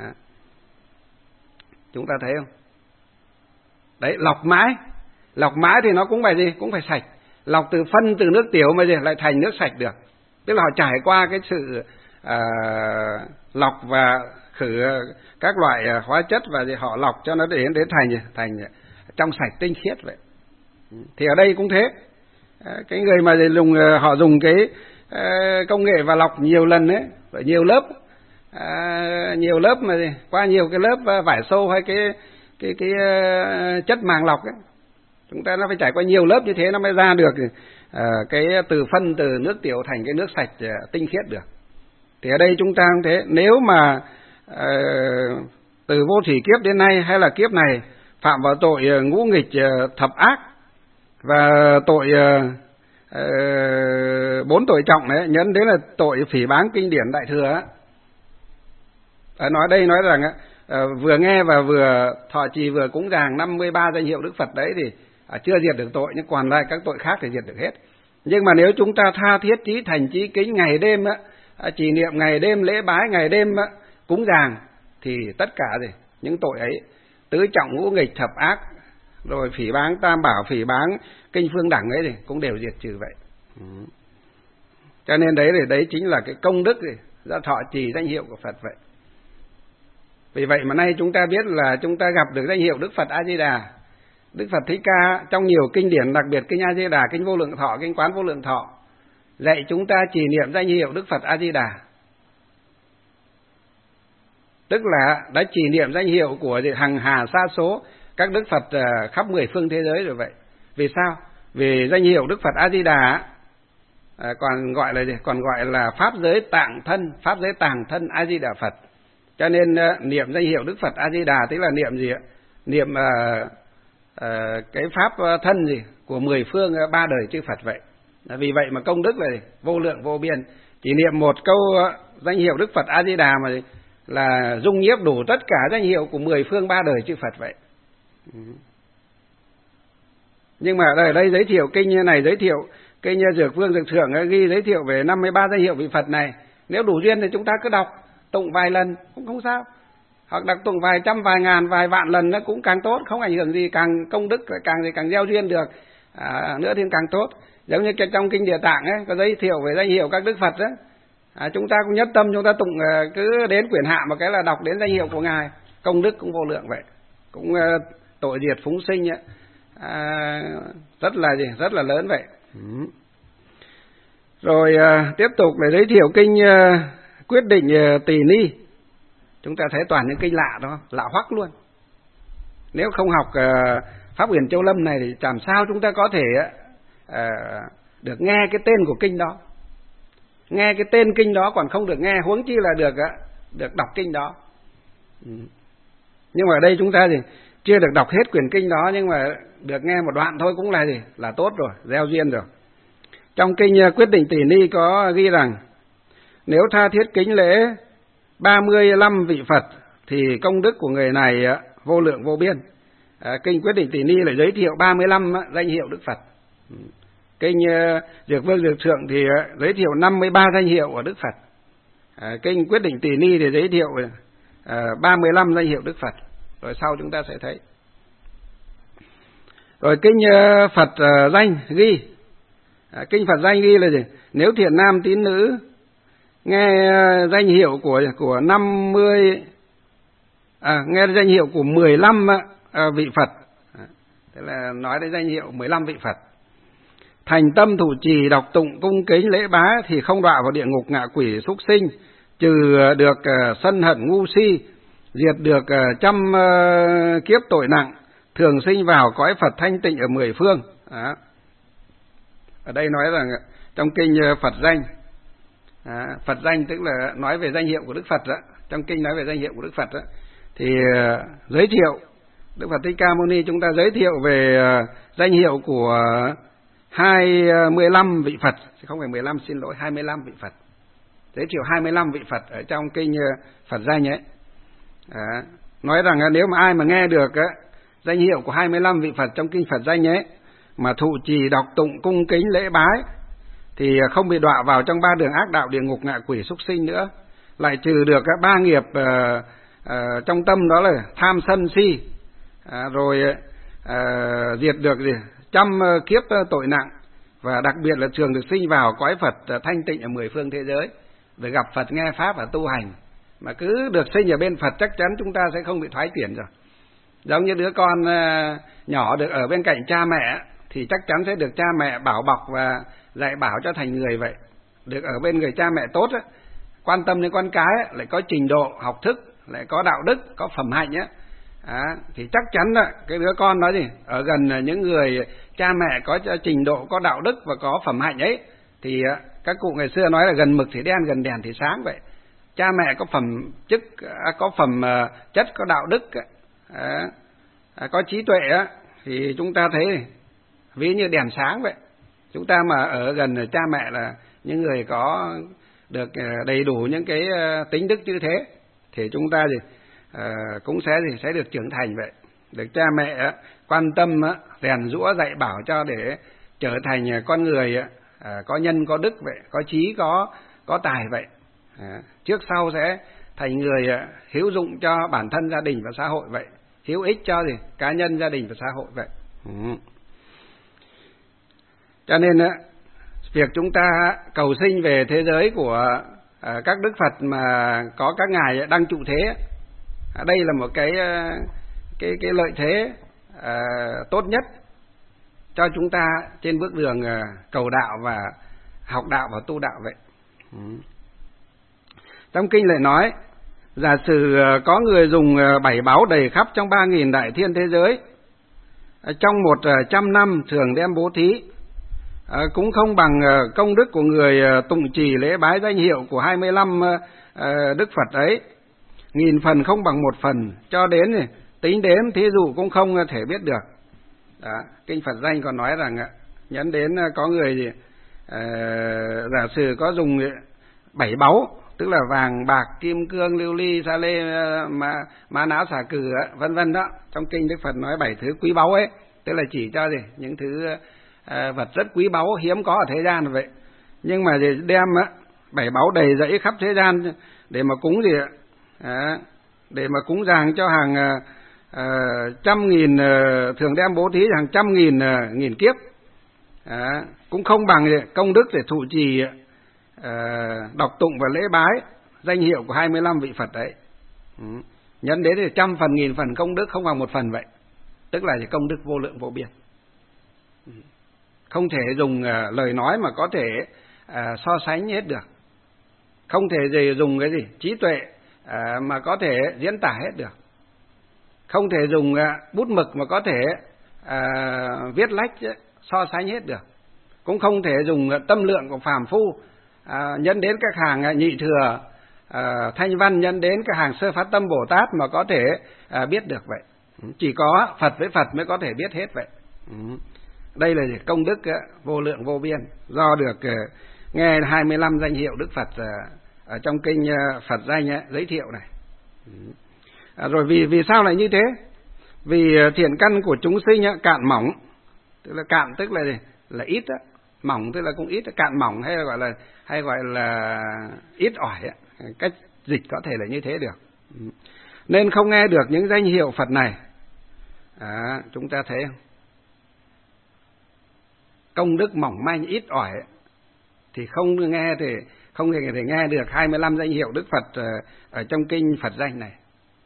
Chúng ta thấy không? Đấy, lọc mãi, lọc mãi thì nó cũng phải gì, cũng phải sạch. Lọc từ phân từ nước tiểu mà gì lại thành nước sạch được, tức là họ trải qua cái sự à, lọc và khử các loại hóa chất và gì họ lọc cho nó đến đến thành thành trong sạch tinh khiết vậy. Thì ở đây cũng thế, cái người mà dùng họ dùng cái công nghệ và lọc nhiều lần ấy, nhiều lớp à, nhiều lớp mà gì, qua nhiều cái lớp vải xô hay cái cái cái chất màng lọc ấy, chúng ta nó phải trải qua nhiều lớp như thế nó mới ra được à, cái từ phân từ nước tiểu thành cái nước sạch tinh khiết được. Thì ở đây chúng ta cũng thế, nếu mà à, từ vô thủy kiếp đến nay hay là kiếp này phạm vào tội ngũ nghịch thập ác và tội bốn uh, tội trọng đấy, nhấn đến là tội phỉ báng kinh điển Đại Thừa á. À, nói đây nói rằng uh, vừa nghe và vừa thọ trì vừa cúng dường năm mươi ba danh hiệu Đức Phật đấy thì uh, chưa diệt được tội, nhưng còn lại các tội khác thì diệt được hết. Nhưng mà nếu chúng ta tha thiết chí thành chí kính ngày đêm á, uh, trì niệm ngày đêm, lễ bái ngày đêm á, cúng dường thì tất cả gì những tội ấy, tứ trọng ngũ nghịch thập ác, rồi phỉ báng tam bảo, phỉ báng kinh phương đẳng ấy thì cũng đều diệt trừ vậy. Ừ. Cho nên đấy thì đấy chính là cái công đức gì ra thọ trì danh hiệu của Phật vậy. Vì vậy mà nay chúng ta biết là chúng ta gặp được danh hiệu Đức Phật A Di Đà, Đức Phật Thích Ca trong nhiều kinh điển, đặc biệt kinh A Di Đà, kinh Vô Lượng Thọ, kinh Quán Vô Lượng Thọ dạy chúng ta trì niệm danh hiệu Đức Phật A Di Đà, tức là đã trì niệm danh hiệu của hằng hà sa số các đức Phật khắp mười phương thế giới rồi vậy. Vì sao? Vì danh hiệu Đức Phật A Di Đà còn gọi là gì? Còn gọi là pháp giới tạng thân, pháp giới tàng thân A Di Đà Phật. Cho nên niệm danh hiệu Đức Phật A Di Đà tức là niệm gì ạ? Niệm uh, uh, cái pháp thân gì của mười phương ba đời chư Phật vậy. Vì vậy mà công đức là gì? Vô lượng vô biên. Chỉ niệm một câu danh hiệu Đức Phật A Di Đà mà là dung nhiếp đủ tất cả danh hiệu của mười phương ba đời chư Phật vậy. Nhưng mà ở đây giới thiệu kinh như này, giới thiệu kinh Dược Vương Dược Thượng ghi giới thiệu về năm mươi ba danh hiệu vị Phật này. Nếu đủ duyên thì chúng ta cứ đọc tụng vài lần cũng không sao, hoặc đọc tụng vài trăm, vài ngàn, vài vạn lần nó cũng càng tốt, không ảnh hưởng gì, càng công đức càng gì càng gieo duyên được à, nữa thì càng tốt. Giống như trong kinh Địa Tạng ấy có giới thiệu về danh hiệu các đức Phật ấy. À, chúng ta cũng nhất tâm chúng ta tụng cứ đến quyển hạ một cái là đọc đến danh hiệu của ngài, công đức cũng vô lượng vậy, cũng uh, tội diệt phúng sinh ấy. À, rất là gì rất là lớn vậy. Ừ. Rồi uh, tiếp tục để giới thiệu kinh uh, Quyết Định uh, Tỳ Ni. Chúng ta thấy toàn những kinh lạ đó, lạ hoắc luôn. Nếu không học uh, Pháp Uyển Châu Lâm này thì làm sao chúng ta có thể uh, được nghe cái tên của kinh đó. Nghe cái tên kinh đó còn không được nghe, huống chi là được uh, được đọc kinh đó. Ừ. Nhưng mà ở đây chúng ta thì chưa được đọc hết quyển kinh đó, nhưng mà được nghe một đoạn thôi cũng là gì? Là tốt rồi, gieo duyên rồi. Trong kinh Quyết Định Tỳ Ni có ghi rằng nếu tha thiết kính lễ ba mươi lăm vị Phật thì công đức của người này vô lượng vô biên. À, kinh Quyết Định Tỳ Ni lại giới thiệu ba mươi lăm danh hiệu Đức Phật. Kinh Dược Vương Dược Thượng thì giới thiệu năm mươi ba danh hiệu của Đức Phật. À, kinh Quyết Định Tỳ Ni thì giới thiệu à, ba mươi lăm danh hiệu Đức Phật. Rồi sau chúng ta sẽ thấy. Rồi kinh Phật danh ghi, à, kinh Phật danh ghi là gì? Nếu thiện nam tín nữ nghe danh hiệu của của năm mươi à, nghe danh hiệu của mười lăm à, vị Phật, à, thế là nói đến danh hiệu mười lăm vị Phật, thành tâm thủ trì đọc tụng cung kính lễ bái thì không đọa vào địa ngục ngạ quỷ súc sinh, trừ được uh, sân hận ngu si, diệt được uh, trăm uh, kiếp tội nặng, thường sinh vào cõi Phật thanh tịnh ở mười phương. À. Ở đây nói rằng trong kinh Phật danh, à, Phật danh tức là nói về danh hiệu của Đức Phật đó. Trong kinh nói về danh hiệu của Đức Phật đó, thì uh, giới thiệu Đức Phật Thích Ca Mâu Ni chúng ta giới thiệu về uh, danh hiệu của hai mươi lăm vị Phật, không phải mười lăm, xin lỗi, hai mươi lăm vị Phật. Giới thiệu hai mươi lăm vị Phật ở trong kinh uh, Phật danh ấy. À, nói rằng uh, nếu mà ai mà nghe được uh, danh hiệu của hai mươi lăm vị Phật trong kinh Phật danh ấy mà thụ trì đọc tụng cung kính lễ bái thì không bị đọa vào trong ba đường ác đạo địa ngục ngạ quỷ súc sinh nữa, lại trừ được các ba nghiệp uh, uh, trong tâm, đó là tham sân si, uh, rồi uh, diệt được gì trăm uh, kiếp uh, tội nặng, và đặc biệt là thường được sinh vào cõi Phật uh, thanh tịnh ở mười phương thế giới, để gặp Phật nghe pháp và tu hành. Mà cứ được sinh ở bên Phật chắc chắn chúng ta sẽ không bị thoái chuyển rồi. Giống như đứa con uh, nhỏ được ở bên cạnh cha mẹ thì chắc chắn sẽ được cha mẹ bảo bọc và dạy bảo cho thành người vậy. Được ở bên người cha mẹ tốt á, quan tâm đến con cái á, lại có trình độ học thức, lại có đạo đức, có phẩm hạnh á, à, thì chắc chắn là cái đứa con đó gì ở gần những người cha mẹ có trình độ, có đạo đức và có phẩm hạnh ấy, thì à, các cụ ngày xưa nói là gần mực thì đen, gần đèn thì sáng vậy. Cha mẹ có phẩm chức, à, có phẩm uh, chất, có đạo đức, à, à, có trí tuệ á, thì chúng ta thấy ví như đèn sáng vậy. Chúng ta mà ở gần cha mẹ là những người có được đầy đủ những cái tính đức như thế thì chúng ta thì uh, cũng sẽ thì sẽ được trưởng thành vậy, được cha mẹ uh, quan tâm uh, rèn giũa dạy bảo cho để trở thành con người uh, có nhân có đức vậy, có trí có có tài vậy. Uh, trước sau sẽ thành người uh, hữu dụng cho bản thân, gia đình và xã hội vậy, hữu ích cho gì cá nhân, gia đình và xã hội vậy. Uh. Cho nên uh, việc chúng ta cầu sinh về thế giới của à, các đức Phật mà có các ngài đang trụ thế, à, đây là một cái cái cái lợi thế à, tốt nhất cho chúng ta trên bước đường à, cầu đạo và học đạo và tu đạo vậy. Ừ. Trong kinh lại nói Giả sử có người dùng bảy báu đầy khắp trong ba nghìn đại thiên thế giới, trong một trăm năm thường đem bố thí, cũng không bằng công đức của người tụng trì lễ bái danh hiệu của hai mươi lăm Đức Phật ấy. Nghìn phần không bằng một phần, cho đến tính đếm thí dụ cũng không thể biết được. Đó, kinh Phật danh còn nói rằng nhấn đến có người gì, uh, giả sử có dùng bảy báu, tức là vàng, bạc, kim cương, lưu ly, sa lê, ma, ma não, xà cừ, vân vân đó. Trong kinh Đức Phật nói bảy thứ quý báu ấy, tức là chỉ cho gì những thứ uh, vật rất quý báu hiếm có ở thế gian vậy. Nhưng mà đem bảy báu đầy dẫy khắp thế gian để mà cúng gì ạ? À, để mà cúng dường cho hàng uh, trăm nghìn, uh, thường đem bố thí hàng trăm nghìn uh, nghìn kiếp, à, cũng không bằng công đức để thụ trì, uh, đọc tụng và lễ bái danh hiệu của hai mươi lăm vị Phật đấy. Ừ. Nhân đến thì trăm phần nghìn phần công đức không bằng một phần vậy, tức là công đức vô lượng vô biên. Ừ. Không thể dùng uh, lời nói mà có thể uh, so sánh hết được, không thể gì dùng cái gì trí tuệ À, mà có thể diễn tả hết được, không thể dùng à, bút mực mà có thể à, viết lách so sánh hết được, cũng không thể dùng tâm lượng của phàm phu à, nhân đến các hàng nhị thừa, à, thanh văn nhân đến các hàng sơ phát tâm Bồ Tát mà có thể à, biết được vậy. Chỉ có Phật với Phật mới có thể biết hết vậy. Đây là công đức à, vô lượng vô biên do được à, nghe hai mươi lăm danh hiệu Đức Phật à, ở trong kinh Phật danh ấy, giới thiệu này. À, rồi vì vì sao lại như thế? Vì thiện căn của chúng sinh ấy, cạn mỏng, tức là cạn tức là gì? Là ít á, mỏng tức là cũng ít, cạn mỏng hay là gọi là hay gọi là ít ỏi ấy. Cách dịch có thể là như thế được. Nên không nghe được những danh hiệu Phật này. À, chúng ta thấy không? Công đức mỏng manh ít ỏi ấy, thì không nghe thì không thể, thể nghe được hai mươi lăm danh hiệu Đức Phật ở trong kinh Phật danh này.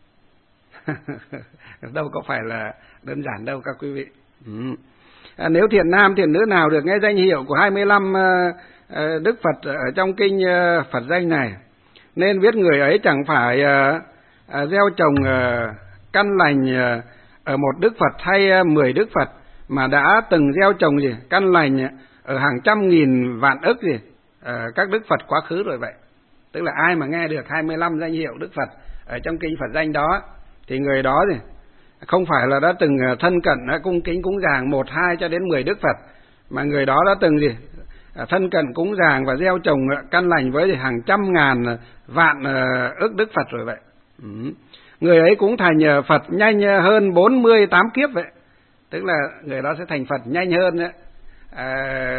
Đâu có phải là đơn giản đâu các quý vị. Ừ. À, nếu thiện nam thiện nữ nào được nghe danh hiệu của hai mươi lăm uh, Đức Phật ở trong kinh uh, Phật danh này, nên biết người ấy chẳng phải uh, uh, gieo trồng uh, căn lành uh, ở một Đức Phật hay uh, mười Đức Phật, mà đã từng gieo trồng gì căn lành ở hàng trăm nghìn vạn ức gì À, các Đức Phật quá khứ rồi vậy. Tức là ai mà nghe được hai mươi lăm danh hiệu Đức Phật ở trong kinh Phật danh đó, thì người đó thì không phải là đã từng thân cận cung kính cúng dường một hai cho đến mười Đức Phật, mà người đó đã từng gì thân cận cúng dường và gieo trồng căn lành với hàng trăm ngàn vạn ức Đức Phật rồi vậy. Ừ. Người ấy cũng thành Phật nhanh hơn bốn mươi tám kiếp vậy. Tức là người đó sẽ thành Phật nhanh hơn đấy. À,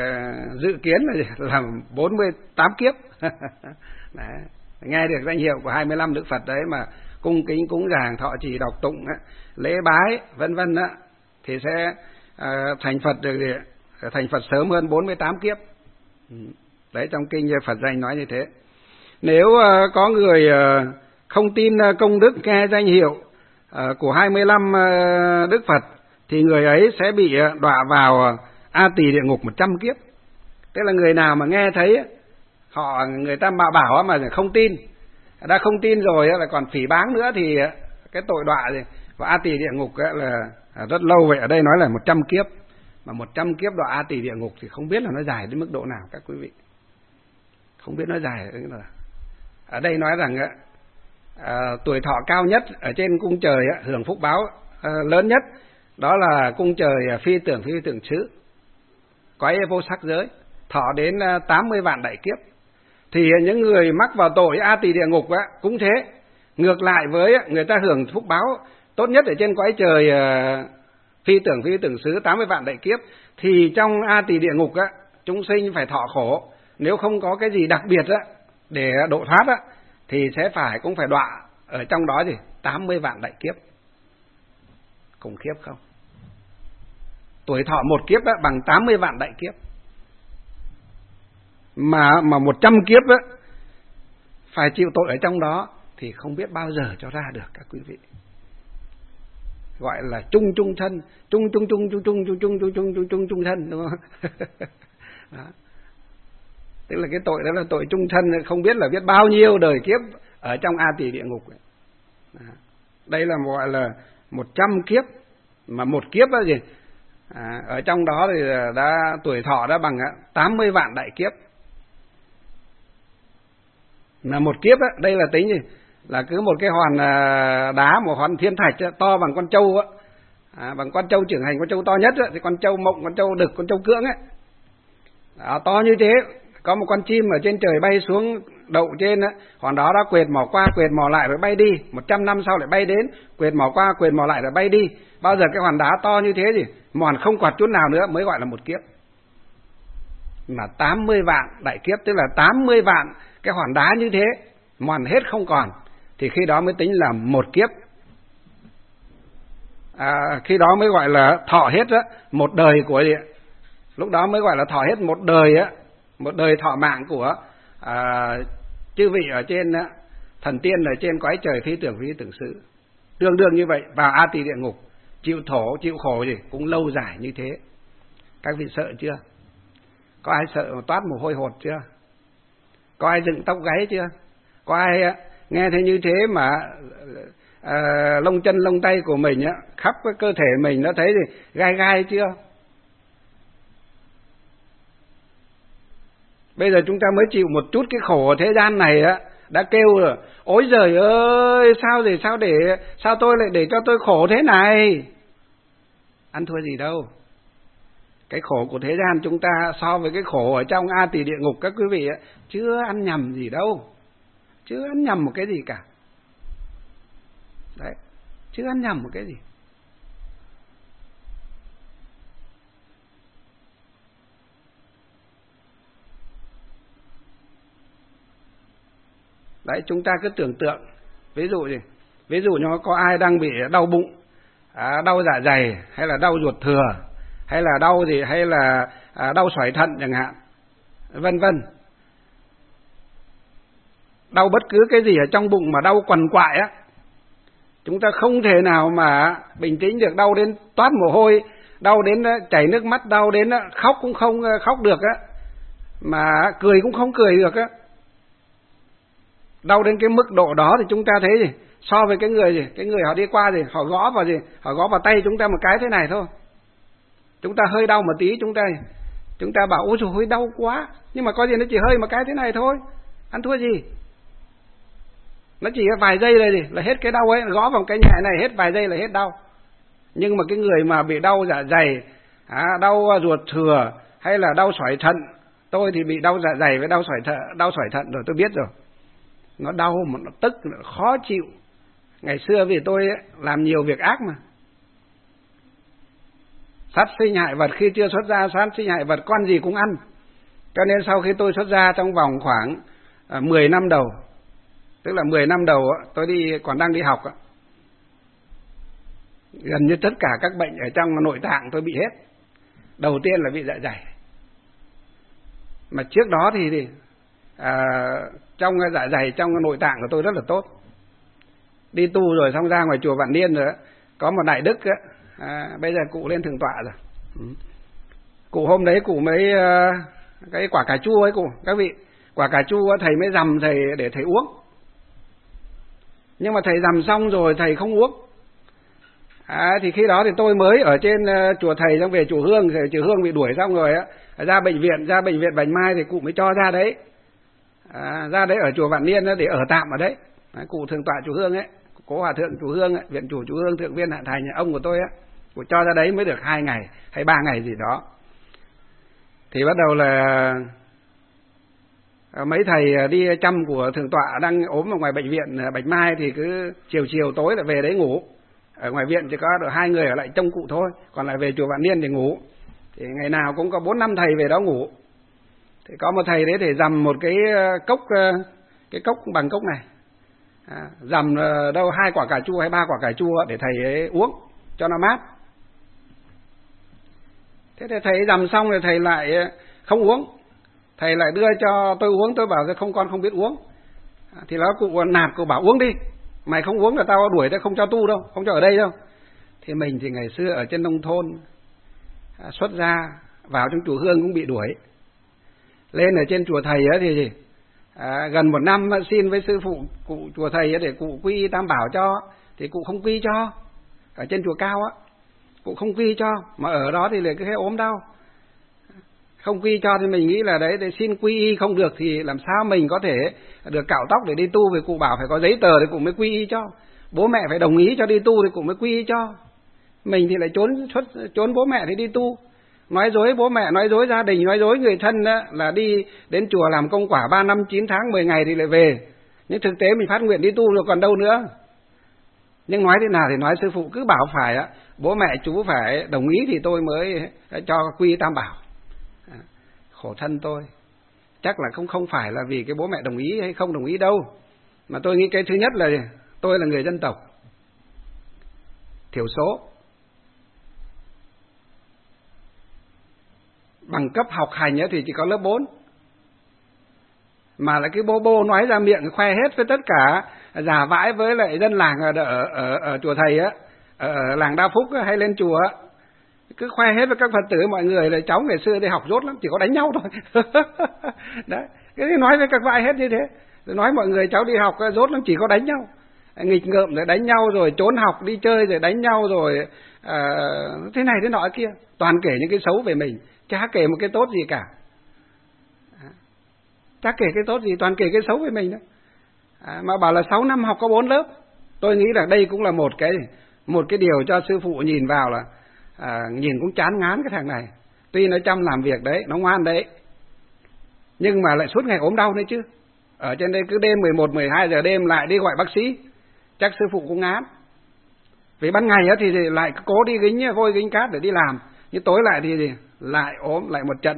dự kiến là làm bốn mươi tám kiếp. Đấy, nghe được danh hiệu của hai mươi lăm Đức Phật đấy mà cung kính cúng dường thọ trì đọc tụng lễ bái vân vân á, thì sẽ à, thành Phật được gì? Thành Phật sớm hơn bốn mươi tám kiếp. Đấy, trong kinh Phật danh nói như thế. Nếu à, có người à, không tin công đức nghe danh hiệu à, của hai mươi lăm à, Đức Phật, thì người ấy sẽ bị đọa vào A Tỳ địa ngục một trăm kiếp. Tức là người nào mà nghe thấy họ người ta mà bảo mà không tin, đã không tin rồi là còn phỉ báng nữa, thì cái tội đọa gì và A Tỳ địa ngục là rất lâu vậy. Ở đây nói là một trăm kiếp, mà một trăm kiếp đọa A Tỳ địa ngục thì không biết là nó dài đến mức độ nào các quý vị, không biết nó dài. Ở đây nói rằng à, tuổi thọ cao nhất ở trên cung trời hưởng phúc báo à, lớn nhất, đó là cung trời phi tưởng phi tưởng xứ, cõi vô sắc giới, thọ đến tám mươi vạn đại kiếp. Thì những người mắc vào tội A Tỳ địa ngục á, cũng thế. Ngược lại với người ta hưởng phúc báo tốt nhất ở trên cõi trời phi tưởng phi tưởng xứ tám mươi vạn đại kiếp, thì trong A Tỳ địa ngục á, chúng sinh phải thọ khổ. Nếu không có cái gì đặc biệt á để độ thoát á, thì sẽ phải cũng phải đọa ở trong đó gì tám mươi vạn đại kiếp. Khủng khiếp không? Tuổi thọ một kiếp á, bằng tám mươi vạn đại kiếp. Mà mà một trăm kiếp á, phải chịu tội ở trong đó thì không biết bao giờ cho ra được các quý vị. Gọi là chung chung thân, chung chung chung chung chung chung chung chung chung chung chung chung thân, đúng không? Đó. Tức là cái tội đó là tội chung thân, không biết là biết bao nhiêu đời kiếp ở trong A Tỳ địa ngục ấy. Đây là gọi là một trăm kiếp, mà một kiếp là gì? À, ở trong đó thì đã tuổi thọ đã bằng tám mươi vạn đại kiếp. Là một kiếp ấy, đây là tính gì? Là cứ một cái hòn đá, một hòn thiên thạch ấy, to bằng con trâu ấy, à, bằng con trâu trưởng thành, con trâu to nhất ấy, thì con trâu mộng, con trâu đực, con trâu cưỡng ấy. Đó, to như thế. Có một con chim ở trên trời bay xuống đậu trên ấy, hòn đó đã quệt mỏ qua, quệt mỏ lại rồi bay đi. Một trăm năm sau lại bay đến, quệt mỏ qua, quệt mỏ lại rồi bay đi. Bao giờ cái hòn đá to như thế gì? Mòn không quạt chút nào nữa mới gọi là một kiếp. Mà tám mươi vạn đại kiếp, tức là tám mươi vạn cái hòn đá như thế, mòn hết không còn, thì khi đó mới tính là một kiếp. À, khi đó mới gọi là thọ hết á, một đời của gì? Lúc đó mới gọi là thọ hết một đời á, một đời thọ mạng của à, chư vị ở trên á, thần tiên ở trên cõi trời phi tưởng phi tưởng sự. Tương đương như vậy, vào A Tỳ địa ngục, chịu thổ, chịu khổ gì cũng lâu dài như thế. Các vị sợ chưa? Có ai sợ mà toát mồ hôi hột chưa? Có ai dựng tóc gáy chưa? Có ai nghe thấy như thế mà à, lông chân lông tay của mình á, khắp cái cơ thể mình nó thấy gì gai gai chưa? Bây giờ chúng ta mới chịu một chút cái khổ ở thế gian này á, đã kêu rồi, ôi giời ơi, sao để sao để sao tôi lại để cho tôi khổ thế này? Ăn thua gì đâu. Cái khổ của thế gian chúng ta so với cái khổ ở trong A Tỳ địa ngục các quý vị ấy, chưa ăn nhầm gì đâu. Chưa ăn nhầm một cái gì cả. Đấy, chưa ăn nhầm một cái gì. Đấy, chúng ta cứ tưởng tượng, ví dụ gì? Ví dụ như có ai đang bị đau bụng, à, đau dạ dày, hay là đau ruột thừa, hay là đau gì, hay là à, đau sỏi thận chẳng hạn, vân vân. Đau bất cứ cái gì ở trong bụng mà đau quằn quại á, chúng ta không thể nào mà bình tĩnh được, đau đến toát mồ hôi, đau đến chảy nước mắt, đau đến khóc cũng không khóc được á, mà cười cũng không cười được á. Đau đến cái mức độ đó thì chúng ta thấy gì? So với cái người gì? Cái người họ đi qua gì? Họ gõ vào gì? Họ gõ vào tay chúng ta một cái thế này thôi. Chúng ta hơi đau một tí, chúng ta chúng ta bảo ôi trời ơi đau quá, nhưng mà có gì nó chỉ hơi một cái thế này thôi, ăn thua gì? Nó chỉ vài giây là gì? Là hết cái đau ấy, gõ vào cái nhẹ này hết vài giây là hết đau. Nhưng mà cái người mà bị đau dạ dày, à, đau ruột thừa hay là đau sỏi thận, tôi thì bị đau dạ dày với đau sỏi thận, đau sỏi thận rồi tôi biết rồi. Nó đau mà nó tức, nó khó chịu. Ngày xưa vì tôi ấy, làm nhiều việc ác mà. Sát sinh hại vật, khi chưa xuất gia sát sinh hại vật con gì cũng ăn. Cho nên sau khi tôi xuất gia trong vòng khoảng à, mười năm đầu, tức là mười năm đầu tôi đi còn đang đi học, gần như tất cả các bệnh ở trong nội tạng tôi bị hết. Đầu tiên là bị dạ dày. Mà trước đó thì, thì à, trong dạ dày, trong nội tạng của tôi rất là tốt. Đi tu rồi xong ra ngoài chùa Vạn Niên rồi, có một đại đức ấy, à, bây giờ cụ lên thượng tọa rồi. Ừ. Cụ hôm đấy cụ mới uh, cái quả cà chua ấy cụ, các vị, quả cà chua thầy mới dằm thầy để thầy uống. Nhưng mà thầy dằm xong rồi thầy không uống. À, thì khi đó thì tôi mới ở trên uh, chùa thầy xong về chùa Hương, thì chùa Hương bị đuổi xong rồi á, ra bệnh viện, ra bệnh viện Bạch Mai thì cụ mới cho ra đấy. À, ra đấy ở chùa Vạn Niên để ở tạm ở đấy. À, cụ thượng tọa chùa Hương ấy, cố hòa thượng chùa Hương ấy, viện chủ chùa Hương, thượng viên Hạ Thành, ông của tôi á, cụ cho ra đấy mới được hai ngày hay ba ngày gì đó. Thì bắt đầu là mấy thầy đi chăm của thượng tọa đang ốm ở ngoài bệnh viện Bạch Mai thì cứ chiều chiều tối lại về đấy ngủ. Ở ngoài viện chỉ có được hai người ở lại trông cụ thôi, còn lại về chùa Vạn Niên thì ngủ. Thì ngày nào cũng có bốn năm thầy về đó ngủ. Thì có một thầy đấy để dằm một cái cốc, cái cốc bằng cốc này, à, dằm đâu hai quả cà chua hay ba quả cà chua để thầy ấy uống cho nó mát. Thế thì thầy dằm xong rồi thầy lại không uống, thầy lại đưa cho tôi uống. Tôi bảo không, con không biết uống. À, thì nó cụ nạt, cụ bảo uống đi, mày không uống là tao đuổi, tao không cho tu đâu, không cho ở đây đâu. Thì mình thì ngày xưa ở trên nông thôn, à, xuất gia vào trong chùa Hương cũng bị đuổi. Lên ở trên chùa thầy ấy thì gì? à, gần một năm xin với sư phụ cụ chùa thầy để cụ quy y Tam Bảo cho, thì cụ không quy cho. Ở trên chùa Cao á, cụ không quy cho, mà ở đó thì lại cứ ốm đau. Không quy cho thì mình nghĩ là đấy, để xin quy y không được thì làm sao mình có thể được cạo tóc để đi tu, vì cụ bảo phải có giấy tờ thì cụ mới quy y cho. Bố mẹ phải đồng ý cho đi tu thì cụ mới quy y cho. Mình thì lại trốn xuất trốn bố mẹ thì đi tu. Nói dối bố mẹ, nói dối gia đình, nói dối người thân đó, là đi đến chùa làm công quả ba năm chín tháng mười ngày thì lại về. Nhưng thực tế mình phát nguyện đi tu rồi còn đâu nữa. Nhưng nói thế nào thì nói, sư phụ cứ bảo phải á, bố mẹ chú phải đồng ý thì tôi mới cho quy Tam Bảo. À, khổ thân tôi. Chắc là không không phải là vì cái bố mẹ đồng ý hay không đồng ý đâu, mà tôi nghĩ cái thứ nhất là tôi là người dân tộc thiểu số, bằng cấp học hành ấy thì chỉ có lớp bốn, mà lại cái bô bô nói ra miệng khoe hết với tất cả, giả vãi với lại dân làng ở ở ở, ở chùa thầy á, ở làng Đa Phúc á, hay lên chùa á, cứ khoe hết với các Phật tử mọi người là cháu ngày xưa đi học dốt lắm, chỉ có đánh nhau thôi. Đấy, cái nói với các vãi hết như thế, nói mọi người cháu đi học dốt lắm, chỉ có đánh nhau, nghịch ngợm rồi đánh nhau, rồi trốn học đi chơi rồi đánh nhau, rồi à, thế này thế nọ kia, toàn kể những cái xấu về mình, chả kể một cái tốt gì cả. Chả kể cái tốt gì, toàn kể cái xấu về mình đó. À, mà bảo là sáu năm học có bốn lớp. Tôi nghĩ là đây cũng là một cái một cái điều cho sư phụ nhìn vào là à, nhìn cũng chán ngán cái thằng này. Tuy nó chăm làm việc đấy, nó ngoan đấy, nhưng mà lại suốt ngày ốm đau đấy chứ. Ở trên đây cứ đêm mười một, mười hai giờ đêm lại đi gọi bác sĩ. Chắc sư phụ cũng ngán. Vì ban ngày thì lại cố đi gính vôi gính cát để đi làm, nhưng tối lại thì lại ốm, lại một trận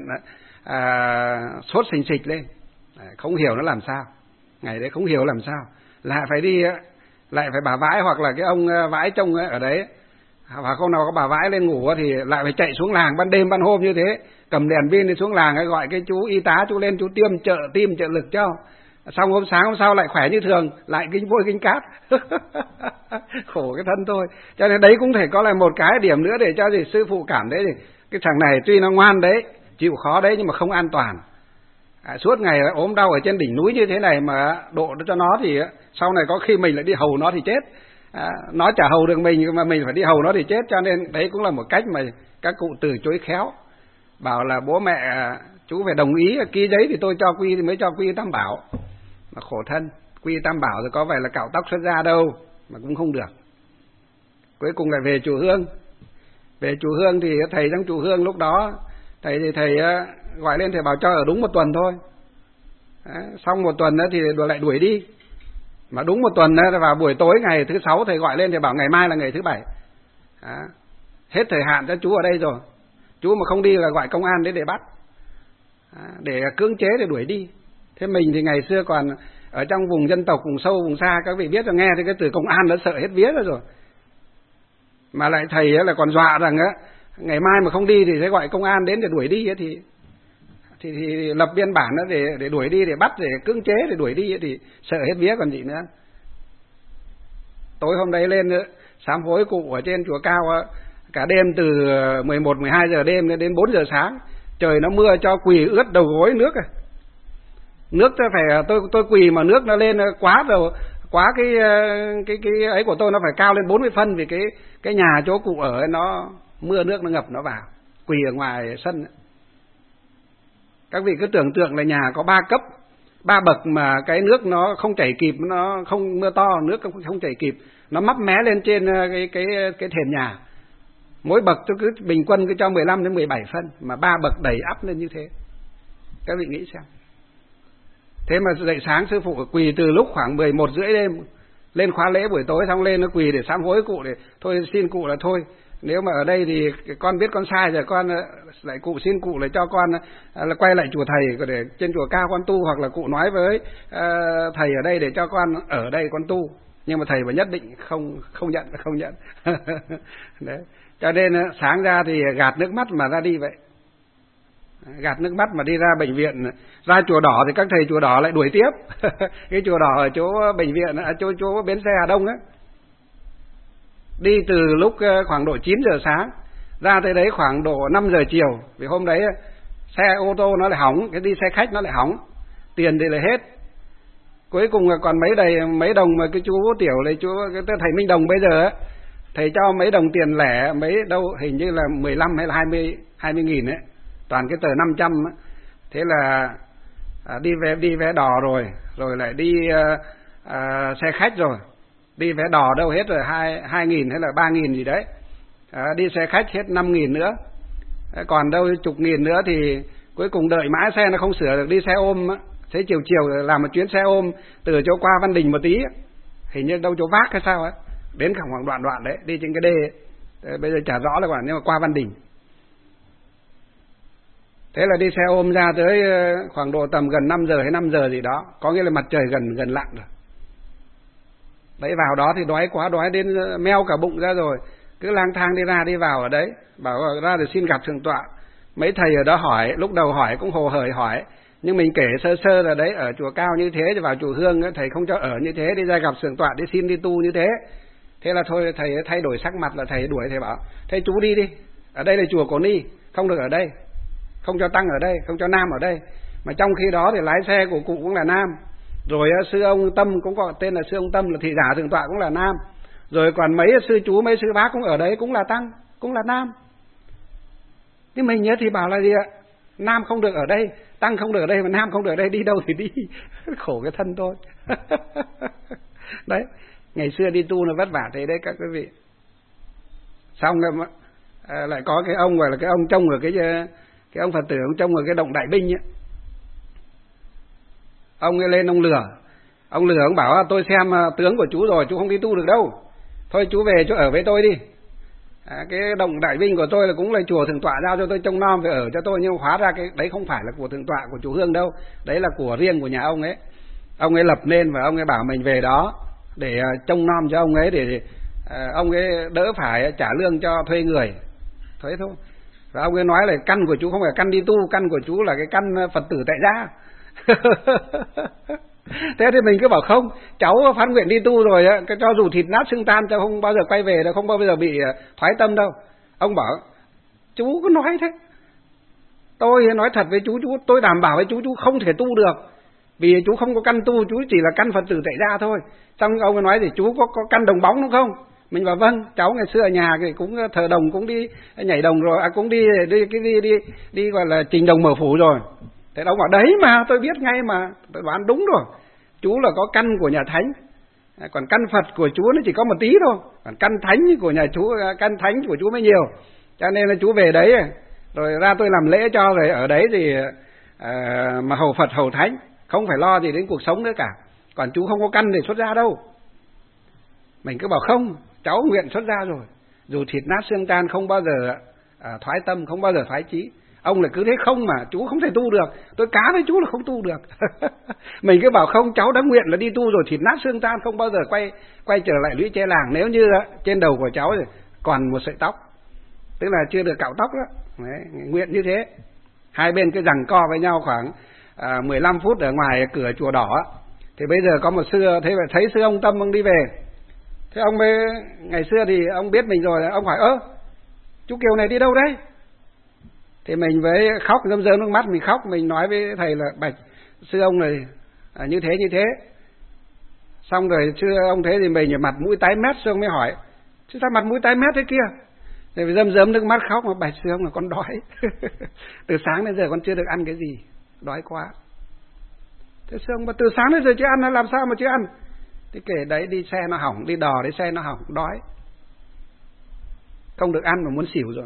à, sốt sình sịch lên. Không hiểu nó làm sao, ngày đấy không hiểu làm sao, lại phải đi, lại phải bà vãi hoặc là cái ông vãi trông ở đấy, và hôm nào có bà vãi lên ngủ thì lại phải chạy xuống làng ban đêm ban hôm như thế, cầm đèn pin đi xuống làng ấy, gọi cái chú y tá chú lên chú tiêm trợ tim trợ lực cho, xong hôm sáng hôm sau lại khỏe như thường, lại kinh vôi kinh cát. Khổ cái thân tôi. Cho nên đấy cũng thể có là một cái điểm nữa để cho gì sư phụ cảm thấy thì cái thằng này tuy nó ngoan đấy, chịu khó đấy, nhưng mà không an toàn. À, suốt ngày ốm đau ở trên đỉnh núi như thế này mà độ cho nó thì sau này có khi mình lại đi hầu nó thì chết. À, nó chả hầu được mình mà mình phải đi hầu nó thì chết. Cho nên đấy cũng là một cách mà các cụ từ chối khéo, bảo là bố mẹ chú phải đồng ý ký giấy thì tôi cho quy thì mới cho quy Tam Bảo. Mà khổ thân, quy Tam Bảo rồi có phải là cạo tóc xuất gia đâu, mà cũng không được. Cuối cùng lại về chùa Hương. Về chùa Hương thì thầy trong chùa Hương lúc đó thầy thì thầy gọi lên thầy bảo cho ở đúng một tuần thôi. Đấy, xong một tuần thì lại đuổi đi. Mà đúng một tuần vào buổi tối ngày thứ sáu thầy gọi lên thầy bảo ngày mai là ngày thứ bảy. Đó, hết thời hạn cho chú ở đây rồi. Chú mà không đi là gọi công an đến để bắt. Đó, để cưỡng chế để đuổi đi. Thế mình thì ngày xưa còn ở trong vùng dân tộc, vùng sâu, vùng xa, các vị biết rồi, nghe thì cái từ công an đã sợ hết vía rồi rồi. Mà lại thầy là còn dọa rằng á, ngày mai mà không đi thì sẽ gọi công an đến để đuổi đi ấy, thì, thì thì lập biên bản đó để để đuổi đi, để bắt, để cưỡng chế để đuổi đi ấy, thì sợ hết vía còn gì nữa. Tối hôm đấy lên sám hối cụ ở trên chùa Cao cả đêm từ mười một, mười hai giờ đêm đến bốn giờ sáng, trời nó mưa cho quỳ ướt đầu gối nước à. Nước tôi phải tôi tôi quỳ mà nước nó lên quá đầu, quá cái cái cái ấy của tôi nó phải cao lên bốn mươi phân, vì cái cái nhà chỗ cụ ở nó mưa nước nó ngập nó vào, quỳ ở ngoài sân. Các vị cứ tưởng tượng là nhà có ba cấp, ba bậc mà cái nước nó không chảy kịp, nó không mưa to nước không không chảy kịp, nó mấp mé lên trên cái cái cái thềm nhà. Mỗi bậc tôi cứ bình quân cứ cho mười lăm đến mười bảy phân, mà ba bậc đẩy ắp lên như thế. Các vị nghĩ xem. Thế mà dậy sáng sư phụ quỳ từ lúc khoảng mười một rưỡi đêm lên khóa lễ buổi tối, xong lên nó quỳ để sám hối cụ, để thôi xin cụ là thôi, nếu mà ở đây thì con biết con sai rồi, con lại cụ xin cụ là cho con là quay lại chùa thầy để trên chùa Cao con tu, hoặc là cụ nói với uh, thầy ở đây để cho con ở đây con tu, nhưng mà thầy mà nhất định không không nhận không nhận. Đấy. Cho nên sáng ra thì gạt nước mắt mà ra đi vậy. Gạt nước mắt mà đi ra bệnh viện, ra chùa đỏ thì các thầy chùa đỏ lại đuổi tiếp. Cái chùa đỏ ở chỗ bệnh viện, ở chỗ chỗ bến xe Hà Đông á, đi từ lúc khoảng độ chín giờ sáng ra tới đấy khoảng độ năm giờ chiều, vì hôm đấy xe ô tô nó lại hỏng, cái đi xe khách nó lại hỏng, tiền thì lại hết, Cuối cùng là còn mấy đầy mấy đồng mà cái chú Tiểu này, chú cái thầy Minh Đồng bây giờ á, thầy cho mấy đồng tiền lẻ mấy đâu hình như là mười lăm hay là hai mươi hai mươi nghìn ấy, toàn cái tờ năm trăm ấy. Thế là à, đi vé đi vé đò rồi, rồi lại đi à, à, xe khách rồi, đi vé đò đâu hết rồi hai hai nghìn hay là ba nghìn gì đấy, à, đi xe khách hết năm nghìn nữa, à, còn đâu chục nghìn nữa thì cuối cùng đợi mãi xe nó không sửa được, đi xe ôm á. Thế chiều chiều làm một chuyến xe ôm từ chỗ qua Văn Đình một tí, hình như đâu chỗ Vác hay sao ấy, đến khoảng đoạn đoạn đấy, đi trên cái đê ấy. Bây giờ chả rõ là quả, nhưng mà qua Văn Đình. Thế là đi xe ôm ra tới khoảng độ tầm gần năm giờ hay năm giờ gì đó, có nghĩa là mặt trời gần gần lặn rồi. Đấy, vào đó thì đói quá, đói đến meo cả bụng ra rồi, cứ lang thang đi ra đi vào ở đấy, bảo ra để xin gặp thượng tọa. Mấy thầy ở đó hỏi, lúc đầu hỏi cũng hồ hởi hỏi, nhưng mình kể sơ sơ là đấy, ở chùa cao như thế thì vào chùa Hương thầy không cho ở như thế, đi ra gặp thượng tọa đi xin đi tu như thế. Thế là thôi thầy thay đổi sắc mặt, là thầy đuổi, thầy bảo thầy chú đi đi, ở đây là chùa Cổ Ni, không được ở đây, không cho tăng ở đây, không cho nam ở đây. Mà trong khi đó thì lái xe của cụ cũng là nam, rồi sư ông Tâm cũng có tên là sư ông Tâm, là thị giả thượng tọa cũng là nam, rồi còn mấy sư chú mấy sư bác cũng ở đấy cũng là tăng, cũng là nam. Nhưng mình nhớ thì bảo là gì ạ, nam không được ở đây, tăng không được ở đây, mà nam không được ở đây, đi đâu thì đi. Khổ cái thân tôi. Đấy, ngày xưa đi tu nó vất vả thế đấy các quý vị. Xong rồi à, lại có cái ông gọi là cái ông trông ở cái cái ông Phật tử, ông trông ở cái động Đại Binh ấy. Ông ấy lên ông lừa, ông lừa ông bảo tôi xem tướng của chú rồi, chú không đi tu được đâu, thôi chú về chú ở với tôi đi. À, cái động Đại Binh của tôi là cũng là chùa thượng tọa giao cho tôi trông nom về ở cho tôi, nhưng hóa ra cái đấy không phải là của thượng tọa của chùa Hương đâu, đấy là của riêng của nhà ông ấy. Ông ấy lập nên và ông ấy bảo mình về đó để trông nom cho ông ấy, để à, ông ấy đỡ phải trả lương cho thuê người, thế thôi. Và ông ấy nói là căn của chú không phải căn đi tu, căn của chú là cái căn Phật tử tại gia. Thế thì mình cứ bảo không, cháu phát nguyện đi tu rồi á, cho dù thịt nát xương tan cháu không bao giờ quay về đâu, không bao giờ bị thoái tâm đâu. Ông bảo chú cứ nói thế, tôi nói thật với chú, chú tôi đảm bảo với chú, chú không thể tu được, vì chú không có căn tu, chú chỉ là căn Phật tử tại gia thôi. Xong ông ấy nói thì chú có, có căn đồng bóng đúng không? Mình bảo vâng, cháu ngày xưa ở nhà thì cũng thờ đồng, cũng đi nhảy đồng rồi, à, cũng đi đi cái đi, đi đi gọi là trình đồng mở phủ rồi. Thế ông bảo đấy mà tôi biết ngay mà, tôi đoán đúng rồi, chú là có căn của nhà thánh, còn căn Phật của chú nó chỉ có một tí thôi, còn căn thánh của nhà chú, căn thánh của chú mới nhiều, cho nên là chú về đấy rồi ra tôi làm lễ cho, rồi ở đấy thì à, mà hầu Phật hầu thánh, không phải lo gì đến cuộc sống nữa cả. Còn chú không có căn thì xuất gia đâu. Mình cứ bảo không, cháu nguyện xuất gia rồi, dù thịt nát xương tan không bao giờ à, thoái tâm, không bao giờ thoái chí. Ông là cứ thế không mà chú không thể tu được, tôi cá với chú là không tu được. Mình cứ bảo không, cháu đã nguyện là đi tu rồi, thịt nát xương tan, không bao giờ quay quay trở lại lũy tre làng. Nếu như trên đầu của cháu thì còn một sợi tóc, tức là chưa được cạo tóc đó. Đấy, nguyện như thế. Hai bên cứ giằng co với nhau khoảng à, mười lăm phút ở ngoài cửa chùa đỏ. Thì bây giờ có một sư, thế mà thấy sư ông Tâm ông đi về, thế ông mới, ngày xưa thì ông biết mình rồi, ông hỏi ơ chú Kiều này đi đâu đấy? Thì mình với khóc rơm rơm nước mắt, mình khóc, mình nói với thầy là bạch sư ông này à, như thế như thế. Xong rồi sư ông thế thì mình mặt mũi tái mét, sư ông mới hỏi chứ sao mặt mũi tái mét thế kia? Thì rơm rơm nước mắt khóc mà bạch sư ông là con đói. Từ sáng đến giờ con chưa được ăn cái gì, đói quá. Thế sư ông mà từ sáng đến giờ chưa ăn, làm sao mà chưa ăn? Thì kể đấy, đi xe nó hỏng, đi đò đấy xe nó hỏng, đói, không được ăn mà muốn xỉu rồi,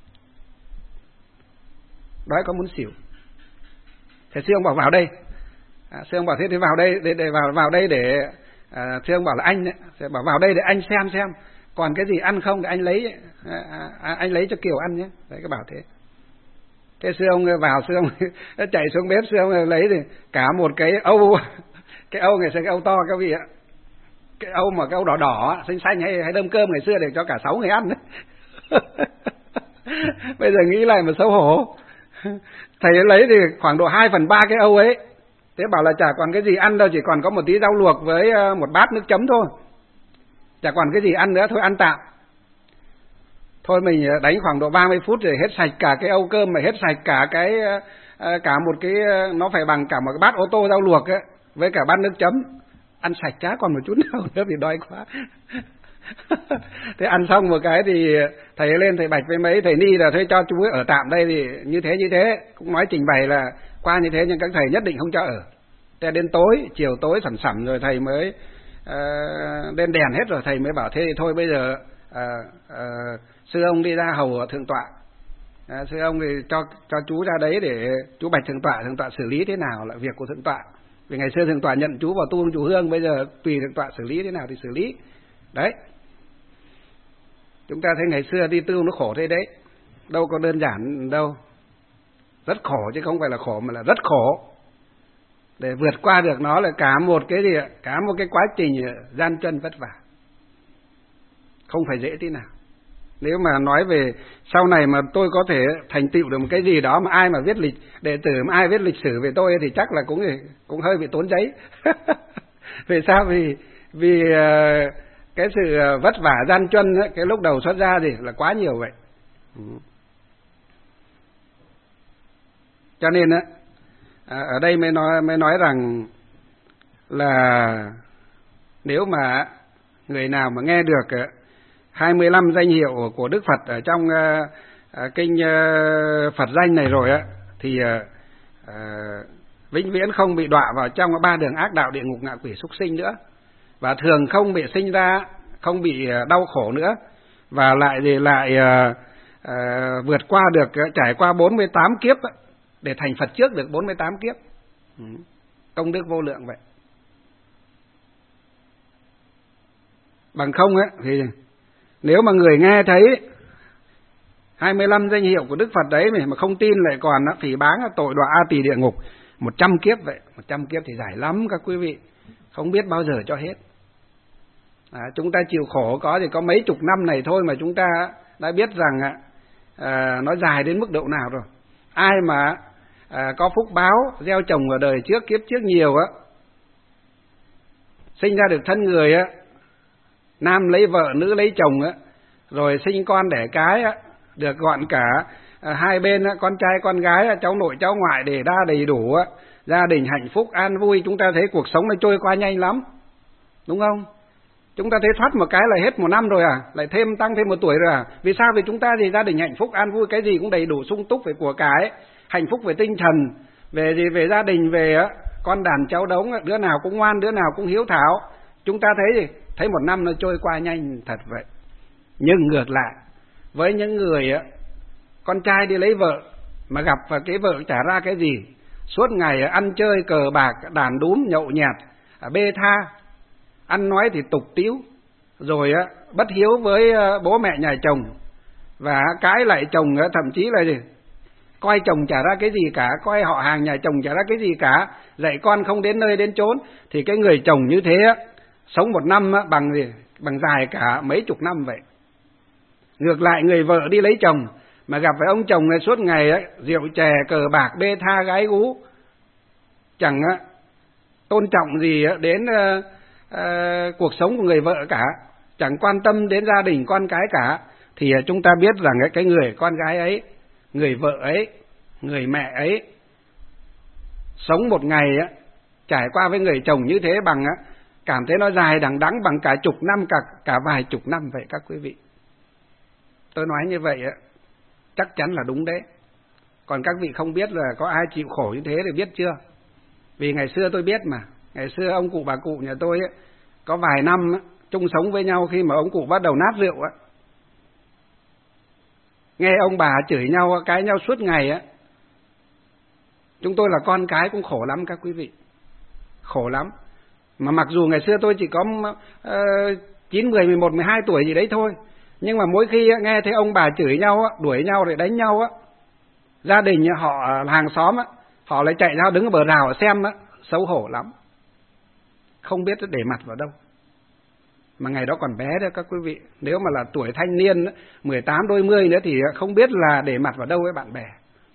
đói có muốn xỉu. Thế sư ông bảo vào đây, à, sư ông bảo thế thì vào đây để, để vào vào đây để à, sư ông bảo là anh đấy, sư bảo vào đây để anh xem xem còn cái gì ăn không để anh lấy, à, à, anh lấy cho Kiều ăn nhé. Đấy, cái bảo thế. Thế sư ông vào, sư ông chạy xuống bếp, sư ông lấy thì cả một cái âu, cái âu ngày xưa cái âu to các vị ạ, cái âu mà cái âu đỏ đỏ xanh xanh hay hay đơm cơm ngày xưa để cho cả sáu người ăn đấy. Bây giờ nghĩ lại mà xấu hổ. Thầy ấy lấy thì khoảng độ hai phần ba cái âu ấy, thế bảo là chả còn cái gì ăn đâu, chỉ còn có một tí rau luộc với một bát nước chấm thôi, chả còn cái gì ăn nữa, thôi ăn tạm. Thôi mình đánh khoảng độ ba mươi phút rồi hết sạch cả cái âu cơm, mà hết sạch cả cái cả một cái, nó phải bằng cả một cái bát ô tô rau luộc ấy. với cả bát nước chấm, ăn sạch chả còn một chút nào nữa vì đói quá. Thế ăn xong một cái thì thầy lên thầy bạch với mấy thầy ni là thôi cho chú ấy ở tạm đây, thì như thế như thế cũng nói trình bày là qua như thế nhưng các thầy nhất định không cho ở. Thế đến tối, chiều tối sẩm sẩm rồi thầy mới uh, lên đèn hết rồi thầy mới bảo thế thì thôi bây giờ uh, uh, sư ông đi ra hầu thượng tọa. À, sư ông thì cho cho chú ra đấy để chú bạch thượng tọa, thượng tọa xử lý thế nào là việc của thượng tọa. Vì ngày xưa thượng tọa nhận chú vào tu chủ hương, bây giờ tùy thượng tọa xử lý thế nào thì xử lý. Đấy. Chúng ta thấy ngày xưa đi tu nó khổ thế đấy, đâu có đơn giản đâu. Rất khổ chứ không phải là khổ mà là rất khổ. Để vượt qua được nó là cả một cái gì ạ? Cả một cái quá trình gian truân vất vả. Không phải dễ tí nào. Nếu mà nói về sau này mà tôi có thể thành tựu được một cái gì đó mà ai mà viết lịch đệ tử mà ai viết lịch sử về tôi thì chắc là cũng cũng hơi bị tốn giấy. Vì sao? Vì vì cái sự vất vả gian truân cái lúc đầu xuất ra thì là quá nhiều vậy. Cho nên á ở đây mới nói mới nói rằng là nếu mà người nào mà nghe được hai mươi lăm danh hiệu của Đức Phật ở trong uh, kinh uh, Phật danh này rồi á thì uh, uh, vĩnh viễn không bị đọa vào trong ba đường ác đạo, địa ngục, ngạ quỷ, súc sinh nữa, và thường không bị sinh ra, không bị đau khổ nữa, và lại thì lại uh, uh, vượt qua được, trải qua bốn mươi tám kiếp để thành Phật trước được bốn mươi tám kiếp. Ừ. Công đức vô lượng vậy. Bằng không á thì nếu mà người nghe thấy hai mươi lăm danh hiệu của Đức Phật đấy mà không tin lại còn phỉ báng tội đọa A Tỳ địa ngục một trăm kiếp vậy. Một trăm kiếp thì dài lắm các quý vị, không biết bao giờ cho hết. À, chúng ta chịu khổ có thì có mấy chục năm này thôi mà chúng ta đã biết rằng à, nó dài đến mức độ nào rồi. Ai mà à, có phúc báo gieo trồng ở đời trước, kiếp trước nhiều á, sinh ra được thân người á, nam lấy vợ, nữ lấy chồng á, rồi sinh con đẻ cái á, được gọn cả à, hai bên á, con trai con gái á, cháu nội cháu ngoại để đa đầy đủ á, gia đình hạnh phúc an vui, chúng ta thấy cuộc sống nó trôi qua nhanh lắm, đúng không? Chúng ta thấy thoát một cái là hết một năm rồi à, lại thêm tăng thêm một tuổi rồi à. Vì sao? Vì chúng ta thì gia đình hạnh phúc an vui, cái gì cũng đầy đủ sung túc về của cái, hạnh phúc về tinh thần, về gì về gia đình, về á, con đàn cháu đống, đứa nào cũng ngoan, đứa nào cũng hiếu thảo. Chúng ta thấy gì? Thấy một năm nó trôi qua nhanh thật vậy. Nhưng ngược lại với những người á, con trai đi lấy vợ mà gặp và cái vợ trả ra cái gì, suốt ngày ăn chơi cờ bạc, đàn đúm, nhậu nhẹt, bê tha, ăn nói thì tục tĩu, rồi á bất hiếu với bố mẹ nhà chồng, và cãi lại chồng, thậm chí là gì coi chồng trả ra cái gì cả, coi họ hàng nhà chồng trả ra cái gì cả, dạy con không đến nơi đến chốn, thì cái người chồng như thế á, sống một năm á, bằng gì bằng dài cả mấy chục năm vậy. Ngược lại người vợ đi lấy chồng mà gặp phải ông chồng này suốt ngày ấy, rượu chè cờ bạc bê tha gái gú, chẳng á, tôn trọng gì á, đến uh, uh, cuộc sống của người vợ cả, chẳng quan tâm đến gia đình con cái cả, thì uh, chúng ta biết rằng ấy, cái người con gái ấy, người vợ ấy, người mẹ ấy sống một ngày á, trải qua với người chồng như thế bằng á, cảm thấy nó dài đằng đẵng bằng cả chục năm, cả cả vài chục năm vậy các quý vị. Tôi nói như vậy á, chắc chắn là đúng đấy. Còn các vị không biết là có ai chịu khổ như thế thì biết chưa? Vì ngày xưa tôi biết mà, ngày xưa ông cụ bà cụ nhà tôi ấy, có vài năm ấy, chung sống với nhau, khi mà ông cụ bắt đầu nát rượu ấy, nghe ông bà chửi nhau, cãi nhau suốt ngày á, chúng tôi là con cái cũng khổ lắm các quý vị, khổ lắm. Mà mặc dù ngày xưa tôi chỉ có uh, chín, mười, mười một, mười hai tuổi gì đấy thôi, nhưng mà mỗi khi nghe thấy ông bà chửi nhau, đuổi nhau rồi đánh nhau, gia đình họ, hàng xóm, họ lại chạy ra đứng ở bờ rào xem, xấu hổ lắm, không biết để mặt vào đâu. Mà ngày đó còn bé đó các quý vị, nếu mà là tuổi thanh niên mười tám đôi mươi nữa thì không biết là để mặt vào đâu với bạn bè.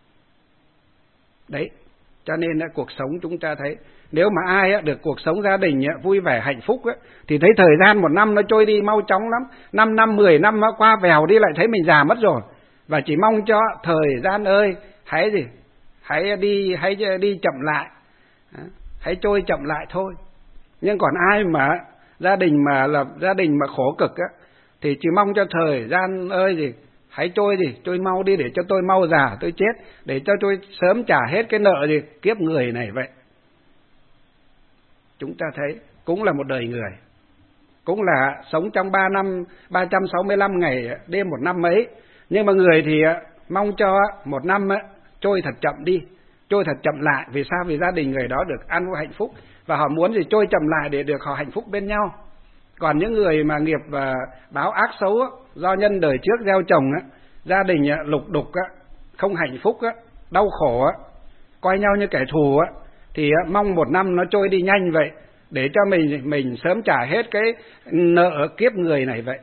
Đấy, cho nên cuộc sống chúng ta thấy, nếu mà ai được cuộc sống gia đình vui vẻ hạnh phúc thì thấy thời gian một năm nó trôi đi mau chóng lắm. Năm năm, mười năm qua vèo đi lại thấy mình già mất rồi. Và chỉ mong cho thời gian ơi, hãy gì, hãy đi, hãy đi chậm lại, hãy trôi chậm lại thôi. Nhưng còn ai mà gia đình mà là gia đình mà khổ cực á, thì chỉ mong cho thời gian ơi gì hãy trôi gì, trôi mau đi để cho tôi mau già tôi chết, để cho tôi sớm trả hết cái nợ gì kiếp người này vậy. Chúng ta thấy cũng là một đời người, cũng là sống trong ba năm ba trăm sáu mươi lăm ngày đêm một năm mấy, nhưng mà người thì mong cho một năm trôi thật chậm đi, trôi thật chậm lại. Vì sao? Vì gia đình người đó được an vui hạnh phúc, và họ muốn gì trôi chậm lại để được họ hạnh phúc bên nhau. Còn những người mà nghiệp và báo ác xấu do nhân đời trước gieo trồng, gia đình lục đục, không hạnh phúc, đau khổ, coi nhau như kẻ thù, thì mong một năm nó trôi đi nhanh vậy, để cho mình mình sớm trả hết cái nợ kiếp người này vậy.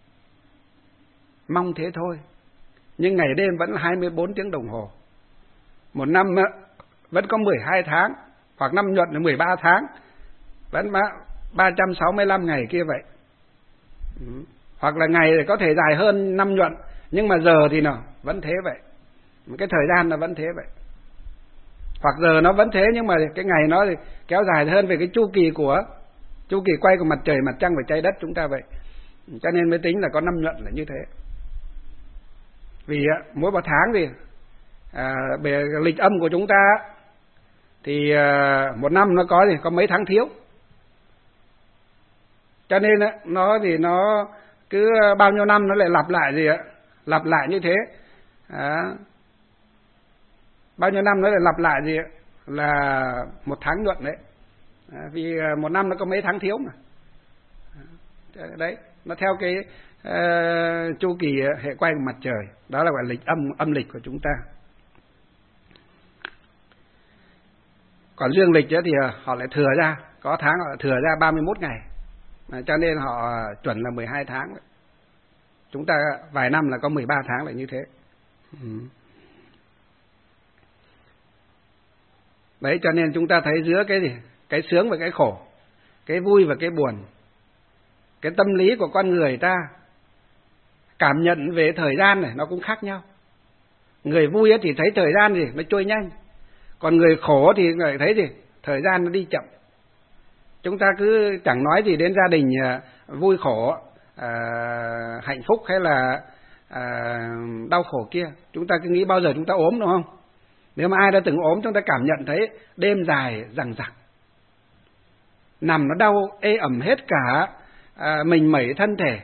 Mong thế thôi. Nhưng ngày đêm vẫn hai mươi bốn tiếng đồng hồ. Một năm vẫn có mười hai tháng, hoặc năm nhuận là mười ba tháng, vẫn ba trăm sáu mươi lăm ngày kia vậy. Hoặc là ngày có thể dài hơn năm nhuận, nhưng mà giờ thì nào vẫn thế vậy. Cái thời gian nó vẫn thế vậy. Hoặc giờ nó vẫn thế, nhưng mà cái ngày nó thì kéo dài hơn về cái chu kỳ của chu kỳ quay của mặt trời, mặt trăng và trái đất chúng ta vậy. Cho nên mới tính là có năm nhuận là như thế. Vì mỗi một tháng thì à, về lịch âm của chúng ta thì à, một năm nó có gì có mấy tháng thiếu. Cho nên nó thì nó cứ bao nhiêu năm nó lại lặp lại gì ạ, lặp lại như thế. À, bao nhiêu năm nó lại lặp lại gì ạ, là một tháng nhuận đấy. À, vì một năm nó có mấy tháng thiếu mà. À, đấy, nó theo cái uh, chu kỳ hệ quay của mặt trời, đó là gọi là lịch âm âm lịch của chúng ta. Còn dương lịch thì họ lại thừa ra, có tháng họ thừa ra ba mươi mốt ngày, à, cho nên họ chuẩn là mười hai tháng. Chúng ta vài năm là có mười ba tháng là như thế. Ừ. Đấy, cho nên chúng ta thấy giữa cái gì, cái sướng và cái khổ, cái vui và cái buồn, cái tâm lý của con người ta cảm nhận về thời gian này nó cũng khác nhau. Người vui thì thấy thời gian gì nó trôi nhanh, còn người khổ thì người thấy gì thời gian nó đi chậm. Chúng ta cứ chẳng nói gì đến gia đình vui khổ, à, hạnh phúc hay là à, đau khổ kia, chúng ta cứ nghĩ bao giờ chúng ta ốm, đúng không? Nếu mà ai đã từng ốm, chúng ta cảm nhận thấy đêm dài dằng dặc, nằm nó đau ê ẩm hết cả à, mình mẩy thân thể.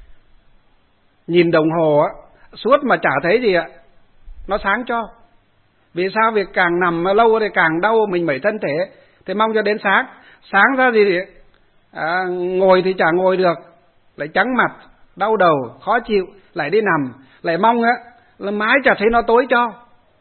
Nhìn đồng hồ suốt mà chả thấy gì ạ, nó sáng cho. Vì sao? Việc càng nằm lâu thì càng đau mình mẩy thân thể, thì mong cho đến sáng. Sáng ra gì thì à, ngồi thì chả ngồi được, lại trắng mặt, đau đầu, khó chịu, lại đi nằm, lại mong á là mãi chả thấy nó tối cho.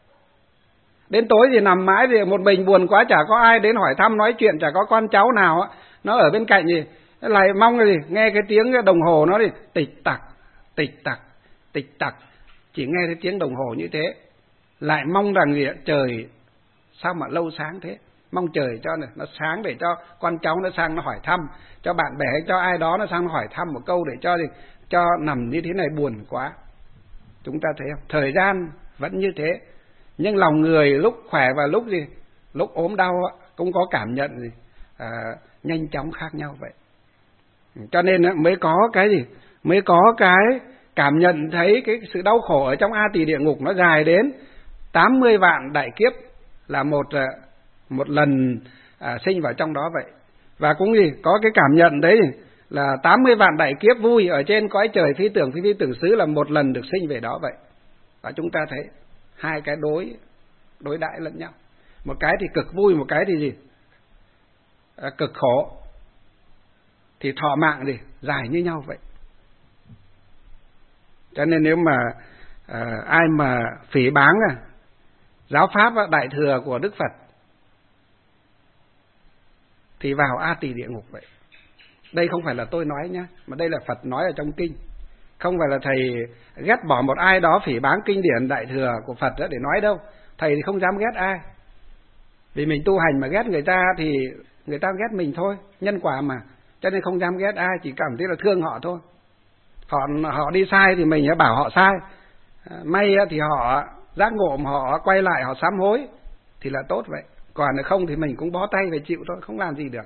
Đến tối thì nằm mãi thì một mình buồn quá, chả có ai đến hỏi thăm nói chuyện, chả có con cháu nào á nó ở bên cạnh gì, lại mong cái gì nghe cái tiếng đồng hồ nó thì tịch tặc tịch tặc tịch tặc, chỉ nghe cái tiếng đồng hồ như thế, lại mong rằng gì trời sao mà lâu sáng thế, mong trời cho này nó sáng để cho con cháu nó sang nó hỏi thăm, cho bạn bè cho ai đó nó sang nó hỏi thăm một câu để cho gì cho nằm như thế này buồn quá. Chúng ta thấy không? Thời gian vẫn như thế, nhưng lòng người lúc khỏe và lúc gì lúc ốm đau cũng có cảm nhận gì à, nhanh chóng khác nhau vậy. Cho nên mới có cái gì mới có cái cảm nhận thấy cái sự đau khổ ở trong A Tỳ địa ngục nó dài đến tám mươi vạn đại kiếp là một một lần à, sinh vào trong đó vậy. Và cũng gì có cái cảm nhận đấy là tám mươi vạn đại kiếp vui ở trên cõi trời phi tưởng phi phi tưởng xứ là một lần được sinh về đó vậy. Và chúng ta thấy hai cái đối đối đãi lẫn nhau, một cái thì cực vui, một cái thì gì à, cực khổ, thì thọ mạng gì dài như nhau vậy. Cho nên nếu mà à, ai mà phỉ báng à, giáo pháp đại thừa của Đức Phật thì vào A Tỳ địa ngục vậy. Đây không phải là tôi nói nhá, mà đây là Phật nói ở trong kinh. Không phải là thầy ghét bỏ một ai đó phỉ báng kinh điển đại thừa của Phật đó để nói đâu. Thầy thì không dám ghét ai. Vì mình tu hành mà ghét người ta thì người ta ghét mình thôi, nhân quả mà. Cho nên không dám ghét ai, chỉ cảm thấy là thương họ thôi. Họ họ đi sai thì mình hãy bảo họ sai. May thì họ giác ngộ, họ quay lại họ sám hối thì là tốt vậy. Còn nếu không thì mình cũng bó tay phải chịu thôi, không làm gì được.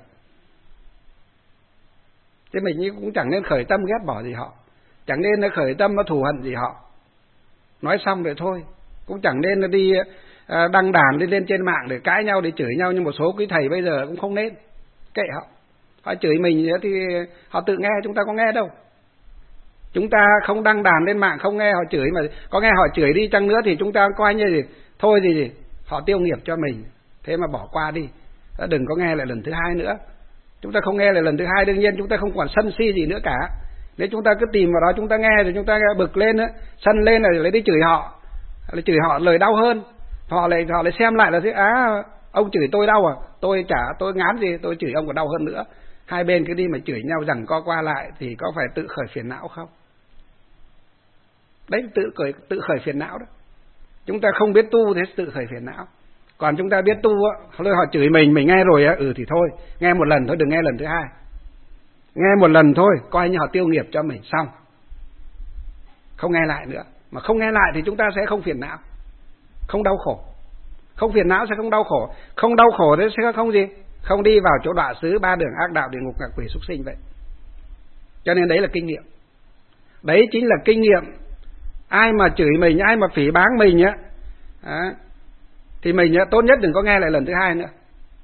Thế mình cũng chẳng nên khởi tâm ghét bỏ gì họ, chẳng nên khởi tâm nó thù hận gì họ. Nói xong rồi thôi, cũng chẳng nên đi đăng đàn đi lên trên mạng để cãi nhau, để chửi nhau như một số quý thầy bây giờ cũng không nên. Kệ họ, họ chửi mình thì họ tự nghe, chúng ta có nghe đâu. Chúng ta không đăng đàn lên mạng, không nghe họ chửi, mà có nghe họ chửi đi chăng nữa thì chúng ta coi như gì thôi gì gì họ tiêu nghiệp cho mình, thế mà bỏ qua đi, đừng có nghe lại lần thứ hai nữa. Chúng ta không nghe lại lần thứ hai, đương nhiên chúng ta không còn sân si gì nữa cả. Nếu chúng ta cứ tìm vào đó chúng ta nghe thì chúng ta bực lên á, sân lên rồi lấy đi chửi họ, lấy chửi họ lời đau hơn. Họ lại họ lại xem lại là thế, á ông chửi tôi đau à, tôi chả tôi ngán gì, tôi chửi ông còn đau hơn nữa. Hai bên cứ đi mà chửi nhau rằng co qua lại thì có phải tự khởi phiền não không? Đấy, tự khởi tự khởi phiền não đó. Chúng ta không biết tu thế tự khởi phiền não. Còn chúng ta biết tu á, họ chửi mình mình nghe rồi á, ừ thì thôi, nghe một lần thôi, đừng nghe lần thứ hai. Nghe một lần thôi, coi như họ tiêu nghiệp cho mình xong. Không nghe lại nữa. Mà không nghe lại thì chúng ta sẽ không phiền não, không đau khổ. Không phiền não sẽ không đau khổ. Không đau khổ thế sẽ không gì? Không đi vào chỗ đọa xứ ba đường ác đạo, địa ngục, ngạ quỷ, súc sinh vậy. Cho nên đấy là kinh nghiệm. Đấy chính là kinh nghiệm. Ai mà chửi mình, ai mà phỉ báng mình á, à, thì mình á, tốt nhất đừng có nghe lại lần thứ hai nữa.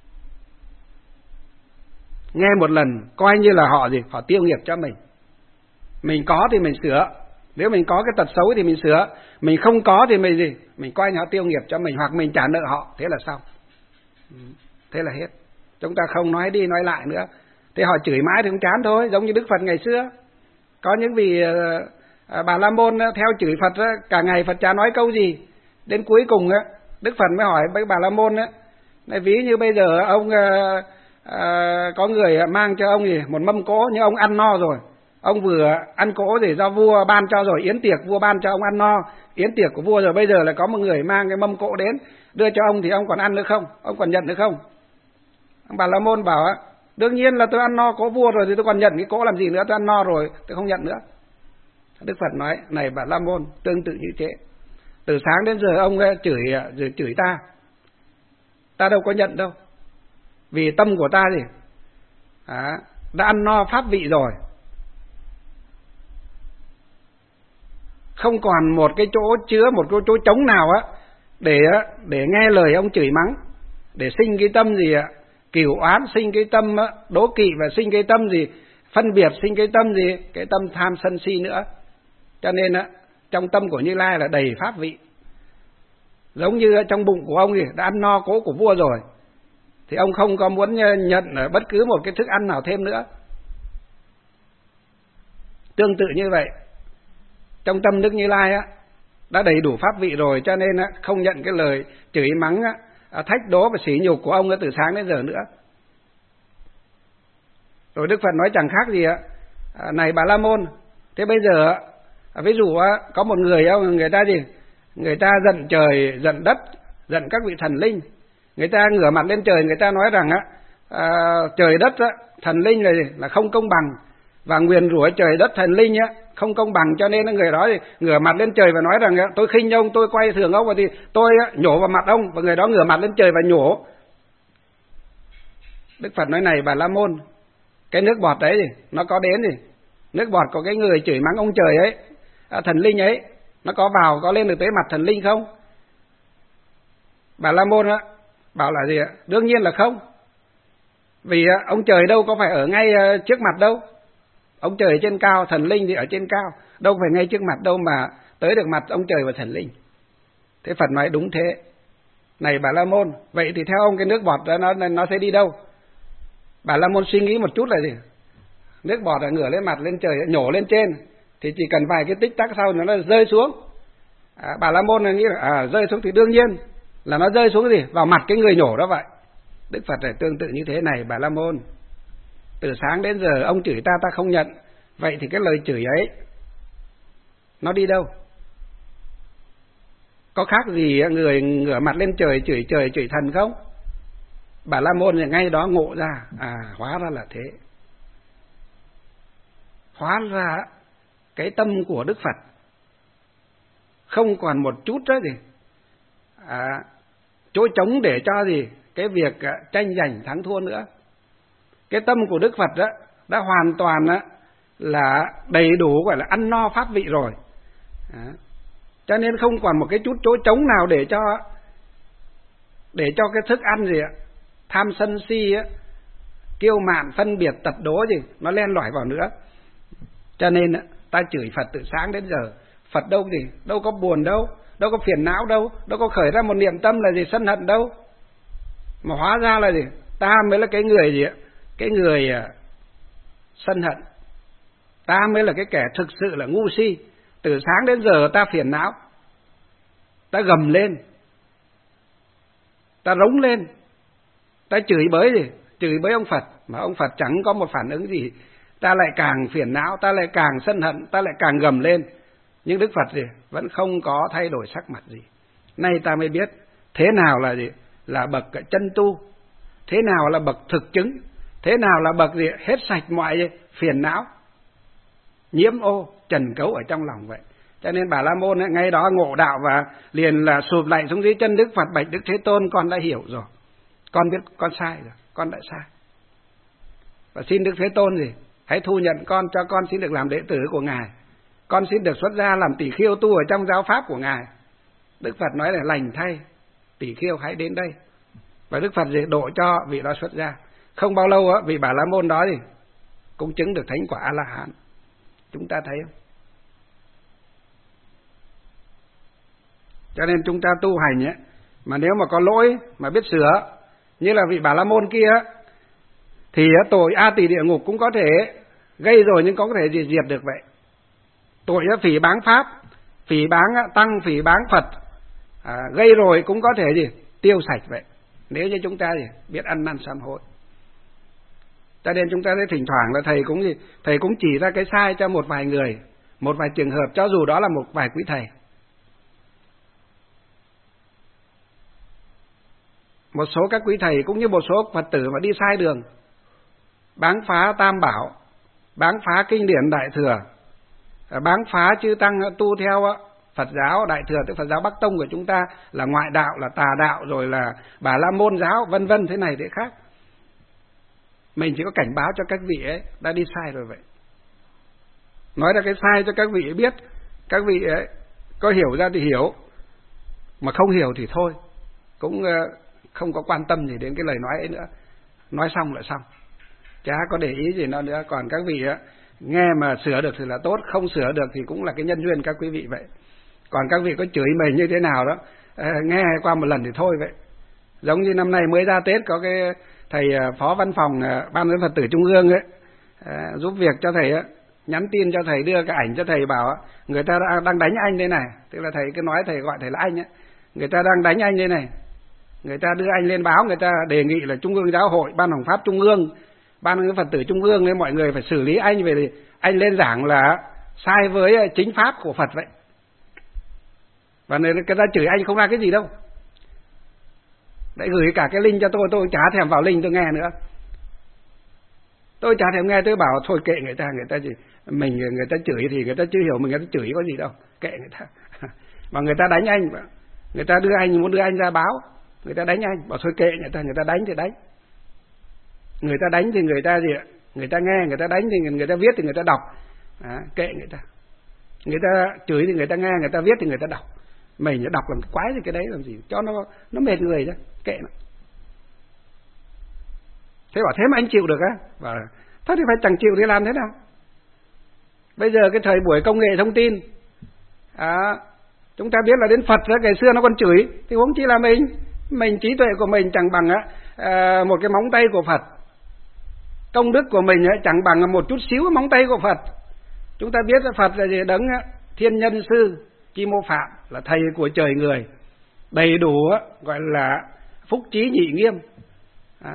Nghe một lần coi như là họ gì? Họ tiêu nghiệp cho mình. Mình có thì mình sửa. Nếu mình có cái tật xấu thì mình sửa. Mình không có thì mình gì? Mình coi như họ tiêu nghiệp cho mình, hoặc mình trả nợ họ. Thế là xong. Thế là hết. Chúng ta không nói đi nói lại nữa. Thế họ chửi mãi thì cũng chán thôi. Giống như Đức Phật ngày xưa. Có những vị uh, Bà La Môn theo chửi Phật, cả ngày Phật chả nói câu gì. Đến cuối cùng Đức Phật mới hỏi với Bà La Môn, này ví như bây giờ ông uh, uh, có người mang cho ông gì một mâm cỗ, nhưng ông ăn no rồi. Ông vừa ăn cỗ thì do vua ban cho rồi, yến tiệc vua ban cho ông ăn no, yến tiệc của vua rồi, bây giờ là có một người mang cái mâm cỗ đến đưa cho ông thì ông còn ăn nữa không? Ông còn nhận nữa không? Bà La Môn bảo đương nhiên là tôi ăn no cỗ vua rồi thì tôi còn nhận cái cỗ làm gì nữa, tôi ăn no rồi tôi không nhận nữa. Đức Phật nói, này Bà La Môn, tương tự như thế. Từ sáng đến giờ ông chửi rồi chửi ta, ta đâu có nhận đâu. Vì tâm của ta gì? À, đã ăn no pháp vị rồi. Không còn một cái chỗ chứa, một cái chỗ trống nào á để để nghe lời ông chửi mắng, để sinh cái tâm gì ạ? Cửu oán, sinh cái tâm đố kỵ, và sinh cái tâm gì? Phân biệt, sinh cái tâm gì? Cái tâm tham sân si nữa. Cho nên á, trong tâm của Như Lai là đầy pháp vị. Giống như trong bụng của ông thì đã ăn no cỗ của vua rồi, thì ông không có muốn nhận bất cứ một cái thức ăn nào thêm nữa. Tương tự như vậy, trong tâm Đức Như Lai á, đã đầy đủ pháp vị rồi, cho nên á, không nhận cái lời chửi mắng á, thách đố và sỉ nhục của ông á, từ sáng đến giờ nữa. Rồi Đức Phật nói chẳng khác gì ạ, này Bà La Môn, thế bây giờ ví dụ có một người người ta gì, người ta giận trời, giận đất, giận các vị thần linh, người ta ngửa mặt lên trời, người ta nói rằng á, à, trời đất á, thần linh là gì? Là không công bằng, và nguyền rủa trời đất thần linh á không công bằng, cho nên người đó thì ngửa mặt lên trời và nói rằng á, tôi khinh ông, tôi quay thường ông, và thì tôi á, nhổ vào mặt ông, và người đó ngửa mặt lên trời và nhổ. Đức Phật nói, này Bà La Môn, cái nước bọt đấy gì? Nó có đến gì? Nước bọt của cái người chửi mắng ông trời ấy, à, thần linh ấy, nó có vào, có lên được tới mặt thần linh không? Bà La Môn á bảo là gì ạ? Đương nhiên là không. Vì ông trời đâu có phải ở ngay trước mặt đâu. Ông trời ở trên cao, thần linh thì ở trên cao, đâu phải ngay trước mặt đâu mà tới được mặt ông trời và thần linh. Thế Phật nói đúng thế. Này Bà La Môn, vậy thì theo ông cái nước bọt đó nó nó sẽ đi đâu? Bà La Môn suy nghĩ một chút là gì? Nước bọt là ngửa lên mặt lên trời, nhổ lên trên, thì chỉ cần vài cái tích tắc sau nó rơi xuống. À, Bà La Môn là nghĩ là à, rơi xuống thì đương nhiên là nó rơi xuống cái gì? Vào mặt cái người nhổ đó vậy. Đức Phật là tương tự như thế. Này Bà La Môn, từ sáng đến giờ ông chửi ta, ta không nhận, vậy thì cái lời chửi ấy nó đi đâu? Có khác gì người ngửa mặt lên trời chửi trời chửi thần không? Bà La Môn thì ngay đó ngộ ra, à hóa ra là thế. Hóa ra cái tâm của Đức Phật không còn một chút đó gì à, chỗ trống để cho gì cái việc tranh giành thắng thua nữa. Cái tâm của Đức Phật đó đã hoàn toàn đó là đầy đủ, gọi là ăn no pháp vị rồi. Đó. Cho nên không còn một cái chút chỗ trống nào để cho để cho cái thức ăn gì ạ, tham sân si á, kiêu mạn phân biệt tật đố gì nó len lỏi vào nữa. Cho nên ta chửi Phật từ sáng đến giờ, Phật đâu gì, đâu có buồn đâu, đâu có phiền não đâu, đâu có khởi ra một niệm tâm là gì sân hận đâu. Mà hóa ra là gì, ta mới là cái người gì ạ, cái người uh, sân hận. Ta mới là cái kẻ thực sự là ngu si. Từ sáng đến giờ ta phiền não, ta gầm lên, ta rống lên, ta chửi bới gì, chửi bới ông Phật, mà ông Phật chẳng có một phản ứng gì. Ta lại càng phiền não, ta lại càng sân hận, ta lại càng gầm lên. Nhưng Đức Phật gì vẫn không có thay đổi sắc mặt gì. Nay ta mới biết thế nào là gì, là bậc chân tu, thế nào là bậc thực chứng, thế nào là bậc gì hết sạch mọi gì, phiền não, nhiễm ô, trần cấu ở trong lòng vậy. Cho nên Bà La Môn ấy, ngay đó ngộ đạo và liền là sụp lạy xuống dưới chân Đức Phật, bạch Đức Thế Tôn, con đã hiểu rồi, con biết con sai rồi, con đã sai. Và xin Đức Thế Tôn gì, hãy thu nhận con, cho con xin được làm đệ tử của Ngài, con xin được xuất gia làm tỷ khưu tu ở trong giáo pháp của Ngài. Đức Phật nói là lành thay, tỷ khưu hãy đến đây. Và Đức Phật gì độ cho vị đó xuất gia. Không bao lâu á, vị Bà La Môn đó gì cũng chứng được thánh quả A La Hán. Chúng ta thấy không? Cho nên chúng ta tu hành ấy, mà nếu mà có lỗi mà biết sửa, như là vị Bà La Môn kia, thì tội A Tỳ địa ngục cũng có thể gây rồi, nhưng có thể gì diệt được vậy. Tội phỉ báng pháp, phỉ báng tăng, phỉ báng Phật, à, gây rồi cũng có thể gì tiêu sạch vậy, nếu như chúng ta gì biết ăn năn sám hối. Cho nên chúng ta thấy thỉnh thoảng là thầy cũng gì, thầy cũng chỉ ra cái sai cho một vài người, một vài trường hợp, cho dù đó là một vài quý thầy. Một số các quý thầy cũng như một số Phật tử mà đi sai đường, báng phá Tam Bảo, báng phá kinh điển Đại Thừa, báng phá chư tăng tu theo Phật giáo Đại Thừa, tức Phật giáo Bắc Tông của chúng ta là ngoại đạo, là tà đạo, rồi là Bà La Môn giáo, vân vân thế này thế khác. Mình chỉ có cảnh báo cho các vị ấy đã đi sai rồi vậy. Nói ra cái sai cho các vị ấy biết, các vị ấy có hiểu ra thì hiểu, mà không hiểu thì thôi, cũng không có quan tâm gì đến cái lời nói ấy nữa. Nói xong lại xong, chả có để ý gì nó nữa. Còn các vị ấy, nghe mà sửa được thì là tốt, không sửa được thì cũng là cái nhân duyên các quý vị vậy. Còn các vị có chửi mình như thế nào đó, nghe qua một lần thì thôi vậy. Giống như năm nay mới ra Tết, có cái thầy phó văn phòng Ban Huấn Phật tử Trung ương ấy, giúp việc cho thầy ấy, nhắn tin cho thầy, đưa cái ảnh cho thầy, bảo người ta đang đánh anh đây này. Tức là thầy cứ nói, thầy gọi thầy là anh ấy, người ta đang đánh anh đây này. Người ta đưa anh lên báo, người ta đề nghị là Trung ương Giáo hội, Ban Hồng Pháp Trung ương, Ban Huấn Phật tử Trung ương ấy, mọi người phải xử lý anh về thì anh lên giảng là sai với chính pháp của Phật vậy. Và người ta chửi anh không ra cái gì đâu. Đấy, gửi cả cái link cho tôi, tôi chả thèm vào link tôi nghe nữa. Tôi chả thèm nghe, tôi bảo thôi kệ người ta, người ta gì mình người ta chửi thì người ta chưa hiểu mình, người ta chửi có gì đâu, kệ người ta. Mà người ta đánh anh, người ta đưa anh, muốn đưa anh ra báo, người ta đánh anh, bảo thôi kệ người ta, người ta đánh thì đánh. Người ta đánh thì người ta gì ạ? Người ta nghe, người ta đánh thì người ta viết thì người ta đọc. À, kệ người ta. Người ta chửi thì người ta nghe, người ta viết thì người ta đọc. Mình đọc làm cái quái gì cái đấy làm gì, cho nó nó mệt người đó, kệ nó. Thế bảo thế mà anh chịu được á? Và thôi thì phải chẳng chịu thì làm thế nào? Bây giờ cái thời buổi công nghệ thông tin, à, chúng ta biết là đến Phật đó, ngày xưa nó còn chửi, thì huống chi là mình, mình trí tuệ của mình chẳng bằng á, à, một cái móng tay của Phật, công đức của mình á, chẳng bằng một chút xíu móng tay của Phật. Chúng ta biết là Phật là gì? Đấng thiên nhân sư Chi Mô Phạm, là thầy của trời người, đầy đủ gọi là phúc trí nhị nghiêm, à,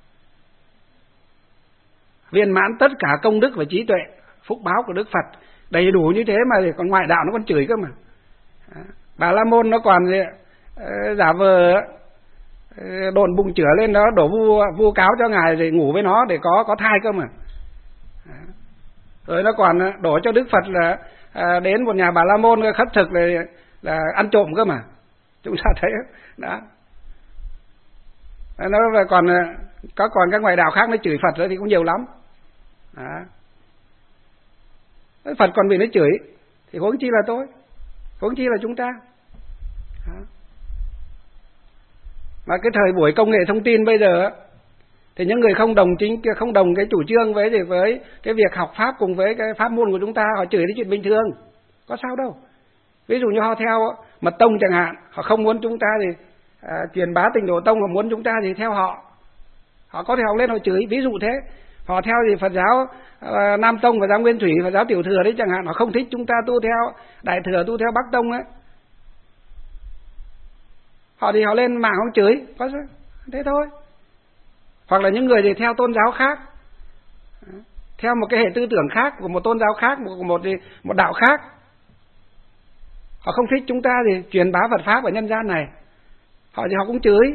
viên mãn tất cả công đức và trí tuệ, phúc báo của Đức Phật đầy đủ như thế mà còn ngoại đạo nó còn chửi cơ mà. À, Bà La Môn nó còn gì, uh, giả vờ uh, đồn bụng chửa lên đó, đổ vu vu cáo cho ngài rồi ngủ với nó để có có thai cơ mà. À, rồi nó còn đổ cho Đức Phật là À, đến một nhà Bà La Môn khất thực là, là ăn trộm cơ mà. Chúng ta thấy đó. Nó còn có còn các ngoại đạo khác nó chửi Phật rồi thì cũng nhiều lắm. Đó. Phật còn bị nó chửi thì huống chi là tôi, huống chi là chúng ta. Đó. Mà cái thời buổi công nghệ thông tin bây giờ thì những người không đồng chính không đồng cái chủ trương với thì với cái việc học pháp cùng với cái pháp môn của chúng ta, họ chửi cái chuyện bình thường, có sao đâu. Ví dụ như họ theo Mật Tông chẳng hạn, họ không muốn chúng ta thì à, truyền bá Tịnh Độ Tông, họ muốn chúng ta thì theo họ, họ có thể học lên họ chửi, ví dụ thế. Họ theo thì Phật giáo à, Nam Tông, Phật giáo Nguyên Thủy, Phật giáo Tiểu Thừa đấy chẳng hạn, họ không thích chúng ta tu theo Đại Thừa, tu theo Bắc Tông ấy, họ thì họ lên mạng họ chửi, có sao? Thế thôi. Hoặc là những người thì theo tôn giáo khác, theo một cái hệ tư tưởng khác của một tôn giáo khác, một một một đạo khác, họ không thích chúng ta thì truyền bá Phật pháp ở nhân gian này, họ thì họ cũng chửi.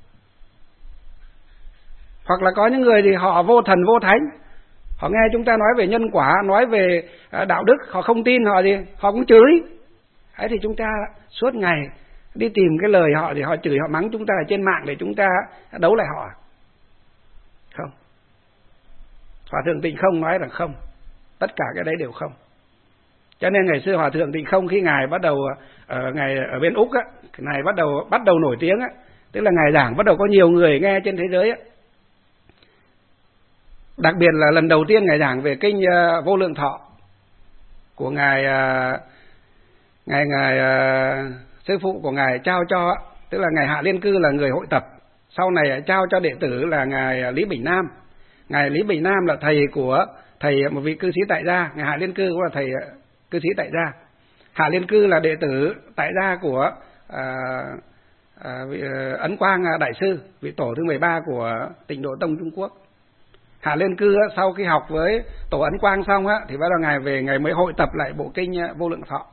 Hoặc là có những người thì họ vô thần vô thánh, họ nghe chúng ta nói về nhân quả, nói về đạo đức, họ không tin, họ thì họ cũng chửi. Đấy thì chúng ta suốt ngày đi tìm cái lời họ thì họ chửi, họ mắng chúng ta ở trên mạng để chúng ta đấu lại họ. Không. Hòa thượng Tịnh Không nói là không, tất cả cái đấy đều không. Cho nên ngày xưa Hòa thượng Tịnh Không khi ngài bắt đầu ở ngài ở bên Úc á, ngài bắt đầu bắt đầu nổi tiếng á, tức là ngài giảng bắt đầu có nhiều người nghe trên thế giới á. Đặc biệt là lần đầu tiên ngài giảng về kinh uh, Vô Lượng Thọ của ngài uh, ngài ngài uh, sư phụ của ngài trao cho, tức là ngài Hạ Liên Cư là người hội tập, sau này trao cho đệ tử là ngài Lý Bình Nam. Ngài Lý Bình Nam là thầy của thầy một vị cư sĩ tại gia, ngài Hạ Liên Cư cũng là thầy cư sĩ tại gia. Hạ Liên Cư là đệ tử tại gia của à, à, vị, Ấn Quang Đại sư, vị tổ thứ mười ba của Tịnh Độ Tông Trung Quốc. Hạ Liên Cư sau khi học với tổ Ấn Quang xong á, thì bắt đầu ngài về ngài mới hội tập lại bộ kinh Vô Lượng Thọ.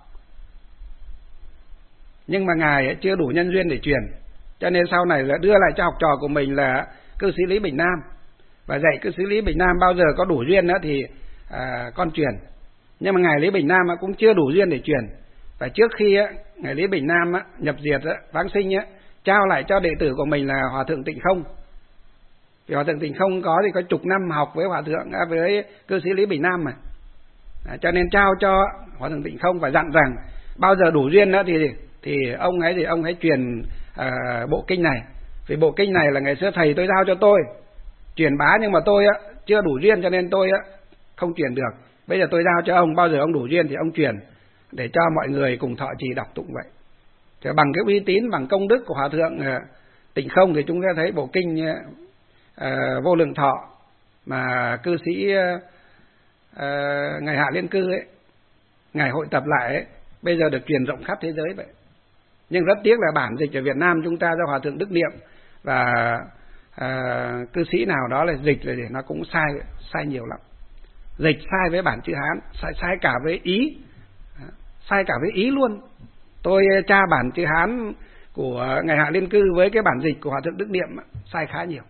Nhưng mà ngài chưa đủ nhân duyên để truyền, cho nên sau này là đưa lại cho học trò của mình là cư sĩ Lý Bình Nam, và dạy cư sĩ Lý Bình Nam bao giờ có đủ duyên nữa thì à, con truyền. Nhưng mà ngài Lý Bình Nam cũng chưa đủ duyên để truyền, và trước khi á, ngài Lý Bình Nam á, nhập diệt á, vãng sinh á, trao lại cho đệ tử của mình là Hòa thượng Tịnh Không. Vì Hòa thượng Tịnh Không có thì có chục năm học với Hòa thượng với cư sĩ Lý Bình Nam mà, à, cho nên trao cho Hòa thượng Tịnh Không và dặn rằng bao giờ đủ duyên đó thì thì ông ấy thì ông hãy truyền à, bộ kinh này. Vì bộ kinh này là ngày xưa thầy tôi giao cho tôi truyền bá, nhưng mà tôi á, chưa đủ duyên cho nên tôi á, không truyền được. Bây giờ tôi giao cho ông, bao giờ ông đủ duyên thì ông truyền để cho mọi người cùng thọ trì đọc tụng vậy. Thì bằng cái uy tín, bằng công đức của Hòa thượng uh, Tịnh Không thì chúng ta thấy bộ kinh uh, Vô Lượng Thọ mà cư sĩ uh, uh, ngài Hạ Liên Cư ấy, ngài hội tập lại ấy, bây giờ được truyền rộng khắp thế giới vậy. Nhưng rất tiếc là bản dịch ở Việt Nam chúng ta do Hòa thượng Đức Niệm và uh, cư sĩ nào đó là dịch rồi để nó cũng sai sai nhiều lắm. Dịch sai với bản chữ Hán, sai, sai cả với ý, sai cả với ý luôn. Tôi tra bản chữ Hán của ngài Hạ Liên Cư với cái bản dịch của Hòa thượng Đức Niệm sai khá nhiều.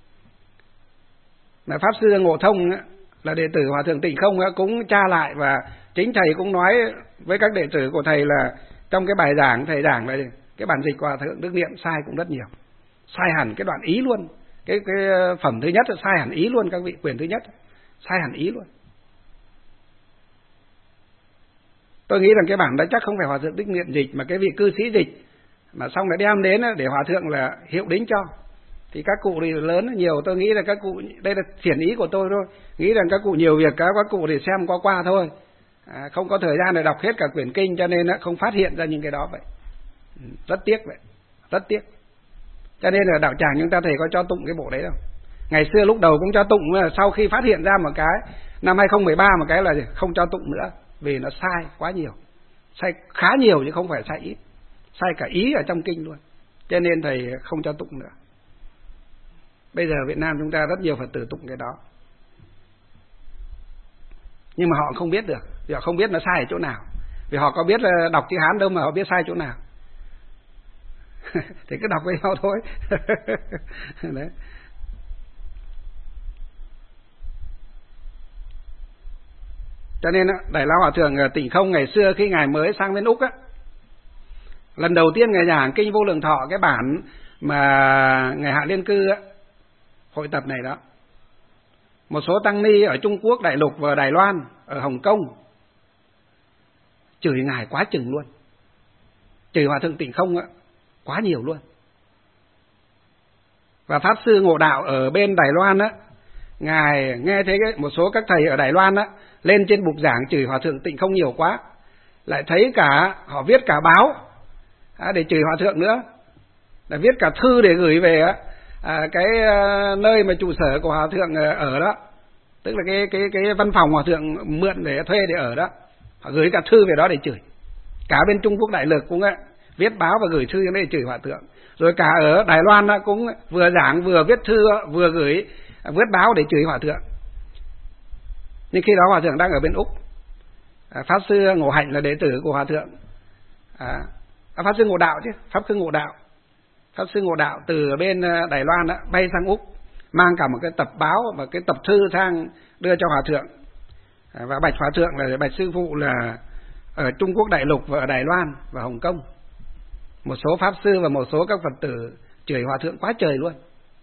Mà Pháp sư Ngộ Thông là đệ tử Hòa thượng Tịnh Không cũng tra lại, và chính thầy cũng nói với các đệ tử của thầy là trong cái bài giảng thầy giảng là cái bản dịch của Hòa thượng Đức Niệm sai cũng rất nhiều, sai hẳn cái đoạn ý luôn. Cái cái phẩm thứ nhất là sai hẳn ý luôn, các vị, quyền thứ nhất sai hẳn ý luôn. Tôi nghĩ rằng cái bản đó chắc không phải Hòa thượng Đức Niệm dịch, mà cái vị cư sĩ dịch, mà xong lại đem đến để Hòa thượng là hiệu đính cho. Thì các cụ thì lớn nhiều, tôi nghĩ là các cụ, đây là thiển ý của tôi thôi, nghĩ rằng các cụ nhiều việc, các các cụ thì xem qua qua thôi, à, không có thời gian để đọc hết cả quyển kinh, cho nên không phát hiện ra những cái đó vậy. Rất tiếc vậy, rất tiếc. Cho nên là đạo tràng chúng ta thầy có cho tụng cái bộ đấy đâu. Ngày xưa lúc đầu cũng cho tụng, sau khi phát hiện ra một cái năm hai không một ba một cái là không cho tụng nữa, vì nó sai quá nhiều, sai khá nhiều chứ không phải sai ít, sai cả ý ở trong kinh luôn, cho nên thầy không cho tụng nữa. Bây giờ Việt Nam chúng ta rất nhiều Phật tử tụng cái đó, nhưng mà họ không biết được, vì họ không biết nó sai ở chỗ nào, vì họ có biết là đọc chữ Hán đâu mà họ biết sai chỗ nào. Thì cứ đọc với nhau thôi. Đấy. Cho nên Đại Lão Hòa thượng Tịnh Không ngày xưa khi ngài mới sang bên Úc á, lần đầu tiên ngài giảng kinh Vô Lượng Thọ, cái bản mà ngày Hạ Liên Cư á, hội tập này đó, một số tăng ni ở Trung Quốc đại lục và Đài Loan, ở Hồng Kông chửi ngài quá chừng luôn, chửi Hòa thượng Tịnh Không á quá nhiều luôn. Và Pháp sư Ngộ Đạo ở bên Đài Loan á, ngài nghe thấy cái, một số các thầy ở Đài Loan á lên trên bục giảng chửi Hòa thượng Tịnh Không nhiều quá, lại thấy cả họ viết cả báo à, để chửi Hòa thượng nữa, là viết cả thư để gửi về á, à, cái uh, nơi mà trụ sở của Hòa thượng ở đó, tức là cái cái cái văn phòng Hòa thượng mượn để thuê để ở đó, họ gửi cả thư về đó để chửi. Cả bên Trung Quốc đại lục cũng ấy, viết báo và gửi thư để chửi Hòa thượng. Rồi cả ở Đài Loan cũng vừa giảng vừa viết thư vừa gửi viết báo để chửi Hòa thượng. Nhưng khi đó Hòa thượng đang ở bên Úc, à, Pháp sư Ngộ Hạnh là đệ tử của Hòa thượng, à, à, Pháp sư Ngộ Đạo chứ, Pháp sư Ngộ Đạo, Pháp sư Ngộ Đạo từ bên Đài Loan đó, bay sang Úc, mang cả một cái tập báo và cái tập thư sang đưa cho Hòa thượng, à, và bạch Hòa thượng là bạch sư phụ là ở Trung Quốc đại lục và ở Đài Loan và Hồng Kông, một số pháp sư và một số các Phật tử chửi Hòa thượng quá trời luôn.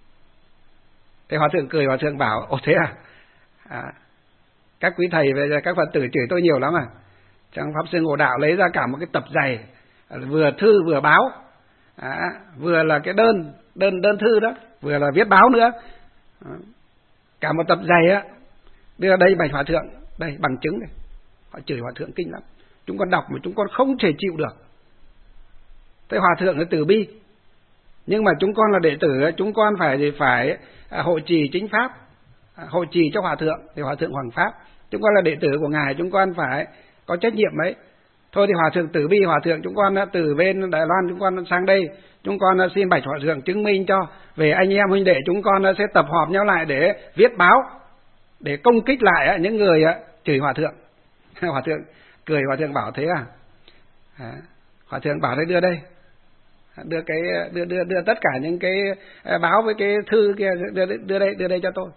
Thế Hòa thượng cười, Hòa thượng bảo: ồ thế à, à các quý thầy và các Phật tử chửi tôi nhiều lắm à. Trong Pháp sư Ngộ Đạo lấy ra cả một cái tập dày, vừa thư vừa báo, à, vừa là cái đơn đơn đơn thư đó, vừa là viết báo nữa, à, cả một tập dày á, đưa đây bạch Hòa thượng, đây bằng chứng này. Họ chửi Hòa thượng kinh lắm, chúng con đọc mà chúng con không thể chịu được. Thế Hòa thượng là từ bi, nhưng mà chúng con là đệ tử, chúng con phải thì phải à, hộ trì chính pháp, à, hộ trì cho Hòa thượng, thì Hòa thượng Hoàng Pháp, chúng con là đệ tử của ngài, chúng con phải có trách nhiệm ấy. Thôi thì Hòa thượng từ bi, Hòa thượng chúng con từ bên Đài Loan chúng con sang đây, chúng con xin bạch Hòa thượng chứng minh cho, về anh em huynh đệ chúng con sẽ tập họp nhau lại để viết báo, để công kích lại những người chửi Hòa thượng. Hòa thượng cười, Hòa thượng bảo thế à, à Hòa thượng bảo thế đưa đây, đưa cái đưa đưa đưa tất cả những cái báo với cái thư kia, đưa đưa đây đưa đây cho tôi.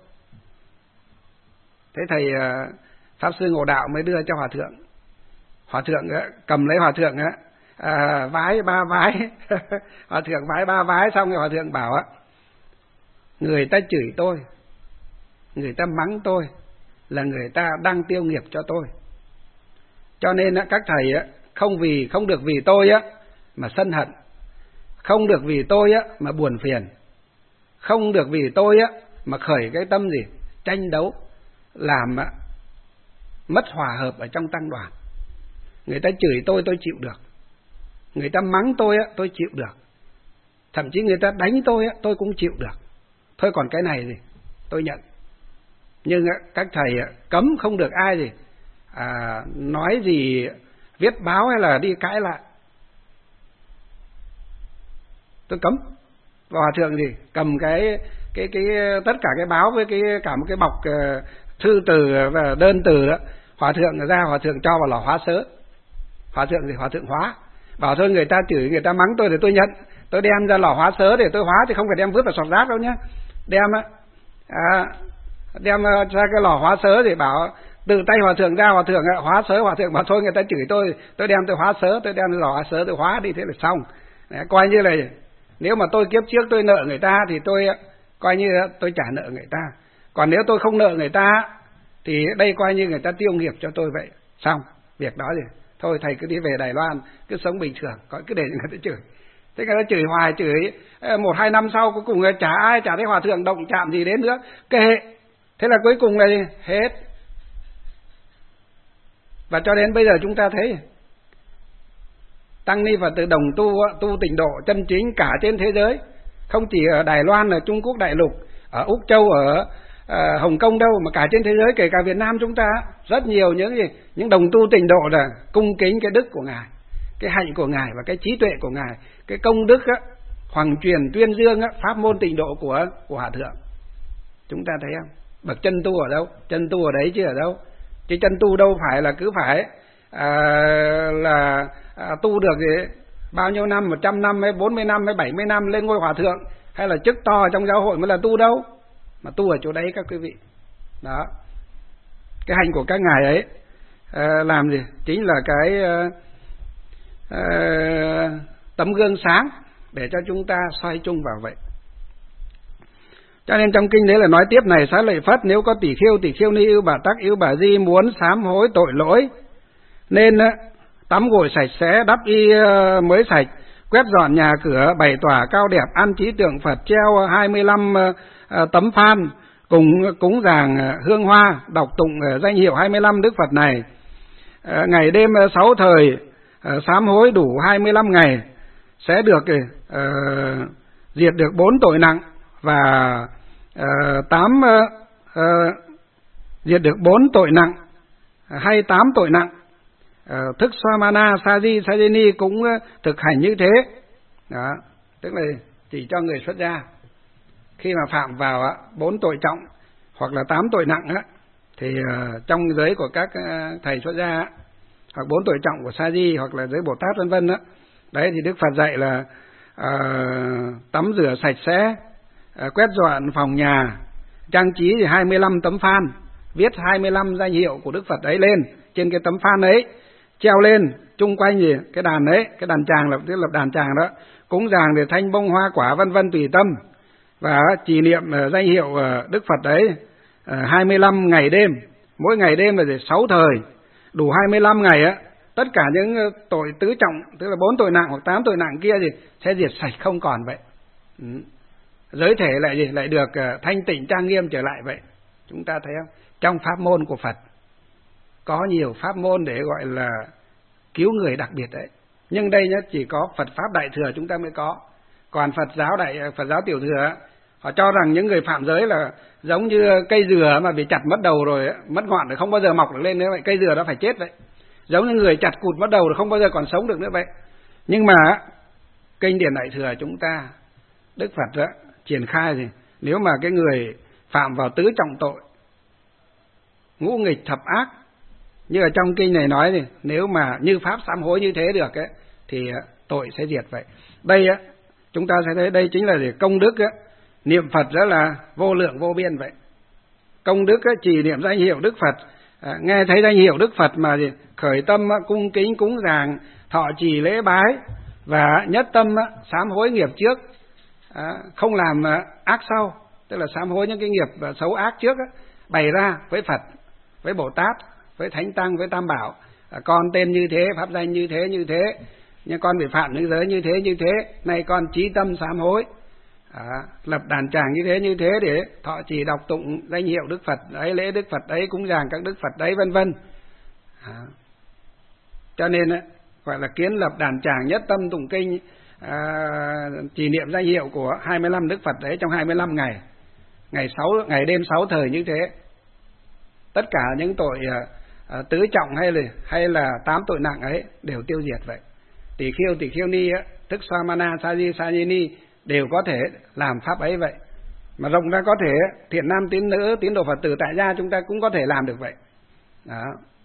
Thế thầy Pháp sư Ngộ Đạo mới đưa cho Hòa thượng. Hòa thượng cầm lấy Hòa thượng à, vái ba vái Hòa thượng vái ba vái xong rồi Hòa thượng bảo á: người ta chửi tôi, người ta mắng tôi là người ta đang tiêu nghiệp cho tôi. Cho nên các thầy không vì không được vì tôi á mà sân hận, không được vì tôi á mà buồn phiền, không được vì tôi á mà khởi cái tâm gì tranh đấu, làm mất hòa hợp ở trong tăng đoàn. Người ta chửi tôi tôi chịu được, người ta mắng tôi á tôi chịu được, thậm chí người ta đánh tôi á tôi cũng chịu được. Thôi còn cái này gì tôi nhận. Nhưng các thầy cấm không được ai gì à, nói gì viết báo hay là đi cãi lại, tôi cấm. Và Hòa thượng gì cầm cái cái cái tất cả cái báo với cái cả một cái bọc uh, thư từ và đơn từ đó, Hòa thượng ra, Hòa thượng cho vào lò hóa sớ. Hòa thượng gì Hòa thượng hóa, bảo thôi người ta chửi người ta mắng tôi thì tôi nhận, tôi đem ra lò hóa sớ để tôi hóa, thì không phải đem vứt vào sọt rác đâu nhé. Đem à, đem ra cái lò hóa sớ thì bảo từ tay Hòa thượng ra, Hòa thượng hóa sớ. Hòa thượng bảo thôi người ta chửi tôi, tôi đem tôi hóa sớ, tôi đem lò hóa sớ tôi hóa đi, thế là xong. Đấy, coi như là nếu mà tôi kiếp trước tôi nợ người ta thì tôi coi như tôi trả nợ người ta, còn nếu tôi không nợ người ta thì đây coi như người ta tiêu nghiệp cho tôi vậy. Xong việc đó thì thôi thầy cứ đi về Đài Loan cứ sống bình thường, có cứ để người ta chửi. Thế người ta chửi hoài, chửi một hai năm sau cuối cùng chả ai chả thấy Hòa thượng động chạm gì đến nữa, kệ. Thế là cuối cùng là hết. Và cho đến bây giờ chúng ta thấy tăng ni Phật tử đồng tu tu tịnh độ chân chính cả trên thế giới, không chỉ ở Đài Loan, ở Trung Quốc đại lục, ở Úc Châu, ở uh, Hồng Kông đâu, mà cả trên thế giới, kể cả Việt Nam chúng ta, rất nhiều những gì những đồng tu tịnh độ là cung kính cái đức của ngài, cái hạnh của ngài và cái trí tuệ của ngài, cái công đức á, hoàng truyền tuyên dương á, pháp môn tịnh độ của của Hòa thượng. Chúng ta thấy không? Bậc chân tu ở đâu? Chân tu ở đấy chứ ở đâu? Chứ chân tu đâu phải là cứ phải à, là à, tu được gì bao nhiêu năm, một trăm năm hay bốn mươi năm hay bảy mươi năm lên ngôi Hòa thượng, hay là chức to trong giáo hội mới là tu đâu. Mà tu ở chỗ đấy các quý vị. Đó. Cái hành của các ngài ấy à, làm gì? Chính là cái à, à, tấm gương sáng để cho chúng ta xoay chung vào vậy. Cho nên trong kinh đấy là nói tiếp này: Xá lợi Phất, nếu có tỷ khiêu, tỷ khiêu ni, ưu bà tắc, ưu bà di muốn sám hối tội lỗi, nên tắm gội sạch sẽ, đắp y mới sạch, quét dọn nhà cửa, bày tỏa cao đẹp, an trí tượng Phật, treo hai mươi lăm tấm phan, cùng cúng dường hương hoa, đọc tụng danh hiệu hai mươi lăm Đức Phật này. Ngày đêm sáu thời sám hối đủ hai mươi lăm ngày sẽ được uh, diệt được bốn tội nặng, và uh, tám uh, uh, diệt được bốn tội nặng hay tám tội nặng. Uh, thức Swamana, Saji, Sajini cũng uh, thực hành như thế. Đó, tức là chỉ cho người xuất gia khi mà phạm vào bốn uh, tội trọng hoặc là tám tội nặng á, thì uh, trong giới của các uh, thầy xuất gia á, hoặc bốn tội trọng của Sa-di hoặc là giới Bồ Tát vân vân đó, đấy thì Đức Phật dạy là uh, tắm rửa sạch sẽ, uh, quét dọn phòng nhà, trang trí thì hai mươi lăm tấm phan, viết hai mươi lăm danh hiệu của Đức Phật ấy lên trên cái tấm phan ấy, treo lên chung quanh gì cái đàn đấy, cái đàn tràng là tức là đàn tràng đó, cúng dường để thanh bông hoa quả vân vân tùy tâm, và trì niệm uh, danh hiệu uh, Đức Phật đấy uh, hai mươi lăm ngày đêm, mỗi ngày đêm là để sáu thời. Đủ hai mươi lăm ngày á, tất cả những tội tứ trọng, tức là bốn tội nặng hoặc tám tội nặng kia thì sẽ diệt sạch không còn vậy. Ừ. Giới thể lại gì lại được thanh tịnh trang nghiêm trở lại vậy. Chúng ta thấy không? Trong pháp môn của Phật có nhiều pháp môn để gọi là cứu người đặc biệt đấy. Nhưng đây nhá, chỉ có Phật pháp Đại Thừa chúng ta mới có. Còn Phật giáo đại Phật giáo Tiểu Thừa, họ cho rằng những người phạm giới là giống như cây dừa mà bị chặt mất đầu rồi, mất ngọn rồi không bao giờ mọc được lên nữa vậy. Cây dừa đó phải chết vậy. Giống như người chặt cụt mất đầu rồi không bao giờ còn sống được nữa vậy. Nhưng mà kinh điển Đại Thừa chúng ta, Đức Phật đó, triển khai thì nếu mà cái người phạm vào tứ trọng tội, ngũ nghịch thập ác, như ở trong kinh này nói thì nếu mà như pháp sám hối như thế được ấy, thì tội sẽ diệt vậy. Đây á, chúng ta sẽ thấy đây chính là để công đức á, niệm Phật rất là vô lượng vô biên vậy. Công đức á, chỉ niệm danh hiệu Đức Phật, à, nghe thấy danh hiệu Đức Phật mà gì, khởi tâm á, cung kính cúng dường, thọ trì lễ bái, và nhất tâm á, sám hối nghiệp trước, à, không làm á, ác sau, tức là sám hối những cái nghiệp và xấu ác trước á, bày ra với Phật, với Bồ Tát, với Thánh Tăng, với Tam Bảo, à, con tên như thế, pháp danh như thế như thế, nhưng con bị phạm những giới như thế như thế, nay con chí tâm sám hối. À, lập đàn tràng như thế như thế để thọ trì đọc tụng danh hiệu Đức Phật ấy, lễ Đức Phật ấy, cúng dường các Đức Phật đấy vân vân. À, cho nên gọi là kiến lập đàn tràng, nhất tâm tụng kinh, à, trì niệm danh hiệu của hai mươi lăm Đức Phật đấy trong hai mươi lăm ngày, ngày sáu ngày đêm sáu thời như thế. Tất cả những tội à, tứ trọng hay là hay là tám tội nặng ấy đều tiêu diệt vậy. Tỷ khiêu, tỷ khiêu ni, thức Swamana, Saji, Sajini đều có thể làm pháp ấy vậy. Mà rộng ra có thể thiện nam tín nữ, tín đồ Phật tử tại gia chúng ta cũng có thể làm được vậy. Đó.